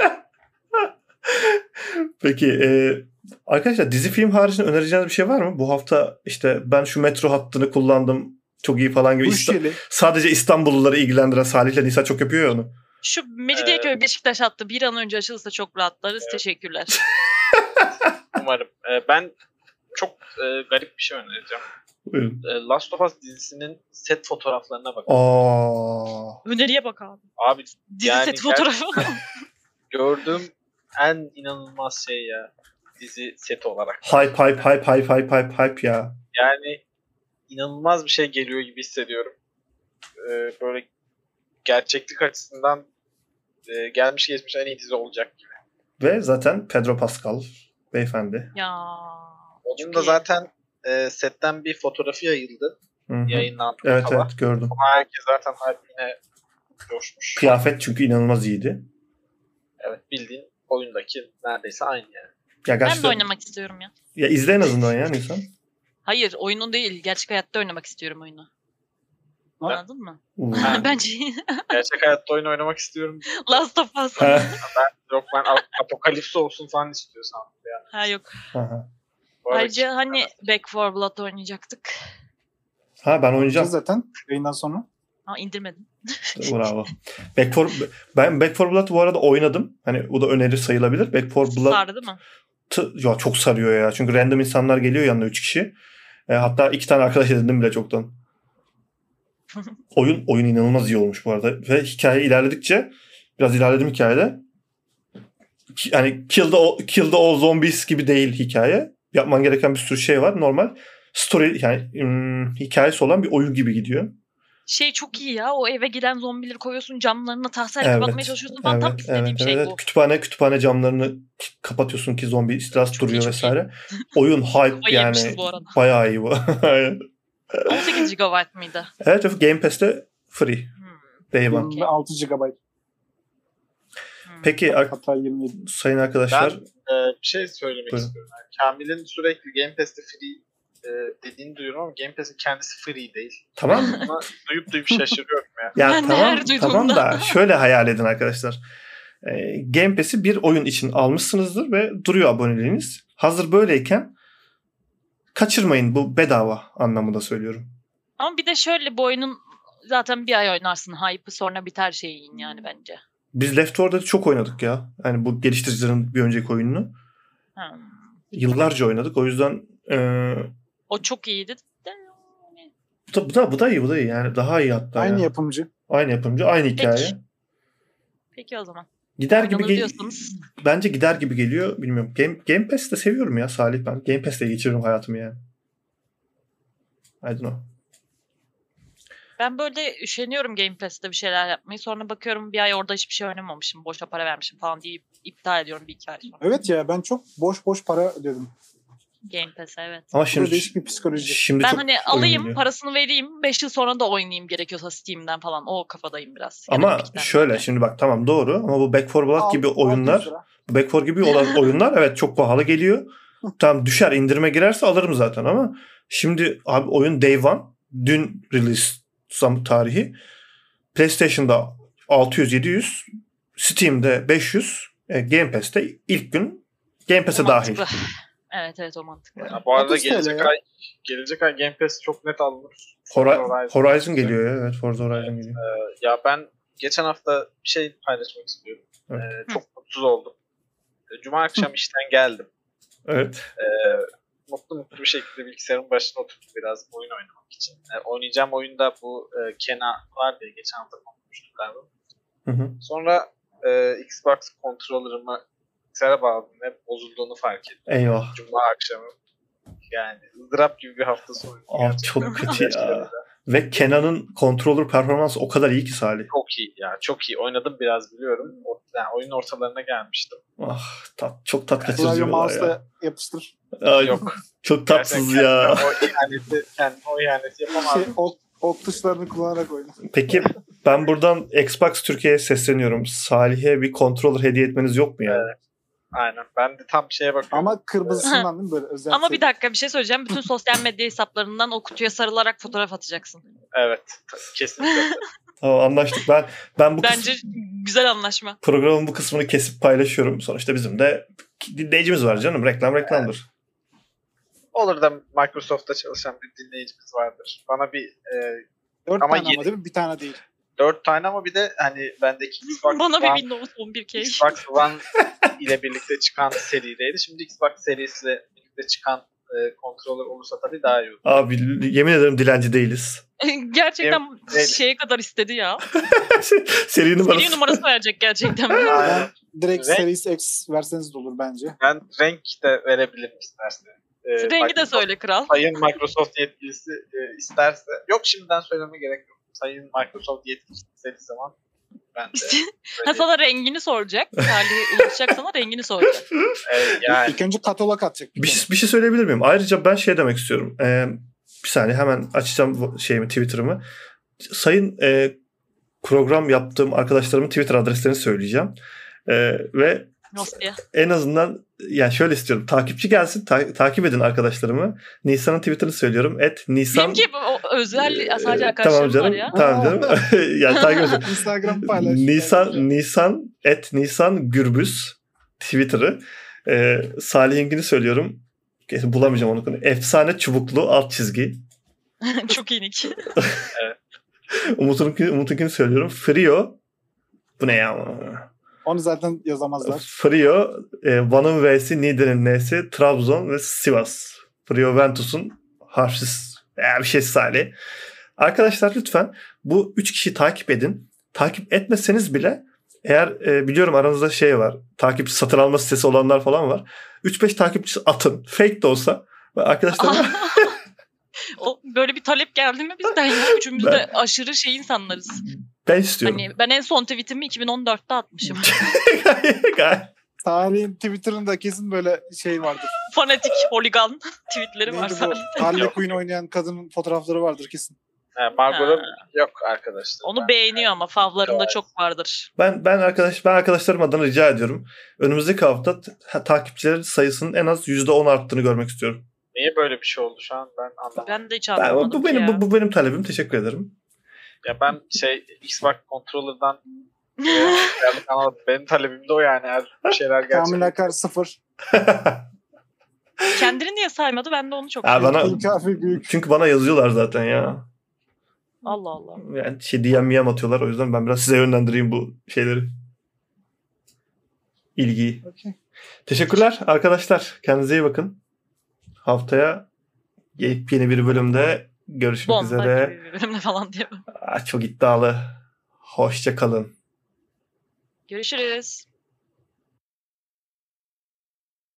Peki arkadaşlar, dizi film haricinde önereceğiniz bir şey var mı? Bu hafta işte ben şu metro hattını kullandım. Çok iyi falan gibi. Sadece İstanbulluları ilgilendiren, Salih'le Nisa çok yapıyor ya onu. Şu Mecidiyeköy Beşiktaş hattı bir an önce açılırsa çok rahatlarız. Evet. Teşekkürler. Umarım. Ben çok garip bir şey önereceğim. Buyurun. Last of Us dizisinin set fotoğraflarına bakın. Öneriye bak abi. Abi dizi yani set fotoğrafı. Gördüğüm en inanılmaz şey ya. Dizi seti olarak. Hype ya. Yani inanılmaz bir şey geliyor gibi hissediyorum. Böyle gerçeklik açısından gelmiş geçmiş en iyi dizi olacak gibi. Ve zaten Pedro Pascal beyefendi. Ya. Onun da zaten setten bir fotoğrafı yayıldı. Hı-hı. Yayınlandı. Evet gördüm. Ama herkes zaten yine coşmuş. Kıyafet çünkü inanılmaz iyiydi. Evet, bildiğin oyundaki neredeyse aynı yani. Ya ben de oynamak istiyorum ya. Ya izle en azından ya Nisan. Hayır, oyunun değil. Gerçek hayatta oynamak istiyorum oyunu. Anladın mı? Bence. Gerçek hayatta oyun oynamak istiyorum. Last of Us. ben Apokalips olsun falan istiyorsam. Yani. Ha yok. Aha. Ayrıca hani Back 4 Blood oynayacaktık. Ha, ben oynayacağım. Zaten yayından sonra. Ha, indirmedim. Bravo. Ben Back 4 Blood bu arada oynadım. Hani bu da öneri sayılabilir. Back 4 Blood sardı mı? Ya çok sarıyor ya. Çünkü random insanlar geliyor yanına 3 kişi. Hatta 2 tane arkadaş edindim bile çoktan. Oyun inanılmaz iyi olmuş bu arada. Ve hikaye ilerledikçe biraz ilerledim hikayede. yani kill the all zombies gibi değil hikaye. Yapman gereken bir sürü şey var. Normal story yani hikayesi olan bir oyun gibi gidiyor. Şey çok iyi ya. O eve giren zombileri koyuyorsun, camlarına tahsayla kapatmaya çalışıyorsun falan. Tam istediğim şey bu. Kütüphane camlarını kapatıyorsun ki zombi istilası Çok duruyor iyi, çok vesaire. Oyun hype yani bayağı iyi bu. 18 GB mıydı? Evet, Game Pass'te free. Day one. 26 GB. Peki Hatta 27. sayın arkadaşlar. Ben bir şey söylemek Buyurun. istiyorum. Yani Kamil'in sürekli Game Pass'te free dediğini duyuyorum ama Game Pass'in kendisi free değil. Tamam. Buna duyup şaşırıyorum ya. Ya Ben tamam da şöyle hayal edin arkadaşlar. Game Pass'i bir oyun için almışsınızdır ve duruyor aboneliğiniz. Hazır böyleyken kaçırmayın, bu bedava anlamında söylüyorum. Ama bir de şöyle, bu oyunun zaten bir ay oynarsın hype'ı, sonra biter şeyin yani bence. Biz Left 4 Dead'i çok oynadık ya. Yani bu geliştiricilerin bir önceki oyununu. Yıllarca oynadık. O yüzden o çok iyiydi. bu da iyi yani. Daha iyi hatta. Aynı yani. yapımcı. Aynı yapımcı. Aynı hikaye. Peki o zaman. Gider gibi geliyor. Diyorsanız. Bence gider gibi geliyor. Bilmiyorum. Game Pass'te seviyorum ya Salih ben. Game Pass'te geçiririm hayatımı yani. I don't know. Ben böyle üşeniyorum Game Pass'te bir şeyler yapmayı. Sonra bakıyorum bir ay orada hiçbir şey oynamamışım. Boşa para vermişim falan deyip iptal ediyorum bir iki ay sonra. Evet ya, ben çok boş para ödedim. Game Pass'e evet. Ama şimdi değişik bir psikoloji. Şimdi ben çok hani alayım, oynuyor. parasını vereyim, 5 yıl sonra da oynayayım gerekiyorsa Steam'den falan. O kafadayım biraz. Ama şöyle şimdi bak tamam doğru ama bu Back 4 Blood gibi oyunlar, Back 4 gibi olan oyunlar evet çok pahalı geliyor. Tam düşer, indirime girerse alırım zaten ama şimdi abi oyun Day One, dün release tarihi, PlayStation'da 600-700, Steam'de 500, Game Pass'te ilk gün Game Pass'e dahil. Evet o mantıklı. Ya, bu arada gelecek ay Game Pass çok net alınır. Horizon geliyor ya. Evet, Forza Horizon geliyor. Ya ben geçen hafta bir şey paylaşmak istiyorum. Evet. Çok mutsuz oldum. Cuma akşam işten geldim. Evet. Mutlu bir şekilde bilgisayarın başına oturdum biraz oyun oynamak için. Oynayacağım oyunda bu Kena var diye geçen hafta konuşmuştuk galiba. Hı. Sonra Xbox controller'ımı bilgisayara bağladım ve bozulduğunu fark ettim. Eyvah. Cuma akşamı. Yani ızdırap gibi bir hafta sonu. Çok kötü ya. Ve Kena'nın controller performansı o kadar iyi ki Salih. Çok iyi ya. Çok iyi. Oynadım biraz biliyorum. Yani oyun ortalarına gelmiştim. Çok tat kaçırıcı Klavye bir olay mouse'la ya. yapıştır. Yok. Çok tatsız ya. O ihaneti yapamazdım. Ok tuşlarını kullanarak oyna. Peki ben buradan Xbox Türkiye'ye sesleniyorum. Salih'e bir controller hediye etmeniz yok mu yani? Evet. Aynen. Ben de tam şeye bakıyorum. Ama kırmızısından değil mi böyle özel? Ama bir dakika bir şey söyleyeceğim. Bütün sosyal medya hesaplarından o kutuya sarılarak fotoğraf atacaksın. Evet. Kesinlikle. Tamam, anlaştık. Ben bu Bence güzel anlaşma. Programın bu kısmını kesip paylaşıyorum. Sonuçta bizim de dinleyicimiz var canım. Reklamdır. Olur da Microsoft'ta çalışan bir dinleyicimiz vardır. Bana bir 4 ama tane ama değil mi? Bir tane değil. 4 tane ama bir de hani bendeki Xbox Bana One, bir Windows 11 key. Xbox One ile birlikte çıkan serideydi. Şimdi Xbox serisiyle birlikte çıkan controller olursa tabii daha iyi olur. Abi yemin ederim dilenci değiliz. Gerçekten şeye kadar istedi ya. Seri numarası verecek gerçekten. Ben direkt Series X verseniz de olur bence. Ben renk de verebilirim isterse. Rengi de söyle kral. Sayın Microsoft yetkilisi isterse. Yok şimdiden söyleme gerek yok. Sayın Microsoft yetkilisi istediği zaman ben de sana rengini soracak. Salih'e ulaşacak, sana rengini soracak. Yani. İlk önce katalog atacak. Bir şey söyleyebilir miyim? Ayrıca ben şey demek istiyorum. Bir saniye hemen açacağım Twitter'ımı. Sayın program yaptığım arkadaşlarımın Twitter adreslerini söyleyeceğim. Ve Nasıl ya? En azından yani şöyle istiyorum. Takipçi gelsin. Takip edin arkadaşlarımı. Nisan'ın Twitter'ını söylüyorum. @Nisan. Benimki özel sadece arkadaşlarım tamam var ya. Tamam canım. Yani takip edin. Instagram paylaş. Nisan Gürbüz Twitter'ı. Salih'inkini söylüyorum. Bulamayacağım onu. Efsane çubuklu _. Çok iyi nick. Evet. Umut'unkini söylüyorum. Frio. Bu ne ya? Onu zaten yazamazlar. Frio, Van'ın V'si, Niğde'nin N'si, Trabzon ve Sivas. Frio Ventus'un harfsiz bir şey Salih. Arkadaşlar lütfen bu 3 kişiyi takip edin. Takip etmeseniz bile Eğer biliyorum aranızda şey var. Takipçi satın alma sitesi olanlar falan var. 3-5 takipçi atın. Fake de olsa. Arkadaşlar O böyle bir talep geldi mi bizden ya? Üçümüz de aşırı insanlarız. ben istiyorum. Hani ben en son tweetimi 2014'te atmışım. Gayet. Salih'in Twitter'ında kesin böyle şey vardır. Fanatik, holigan tweetleri var Neydi bu? Salih'te. Harley Quinn oynayan kadının fotoğrafları vardır kesin. Margot'un yok arkadaşlar. Onu beğeniyor ama favlarında Evet. çok vardır. Ben arkadaşlarım adına rica ediyorum. Önümüzdeki hafta takipçilerin sayısının en az %10 arttığını görmek istiyorum. Niye böyle bir şey oldu şu an ben anlamadım. Ben de hiç anlamadım Bu benim talebim. Teşekkür ederim. Ya ben Xbox controller'dan anladım. Benim talebim de o yani. Eğer bir şeyler Kamil gerçekten. Akar 0. Kendini niye saymadı? Ben de onu çok Ha, bana- İlk harfi büyük. Çünkü bana yazıyorlar zaten ya. Allah Allah. Yani DM atıyorlar. O yüzden ben biraz size yönlendireyim bu şeyleri. İlgiyi. Okay. Teşekkürler arkadaşlar. Kendinize iyi bakın. Haftaya yeni bir bölümde görüşmek Bomba üzere. gibi bir bölümle falan diye. Çok iddialı. Hoşça kalın. Görüşürüz.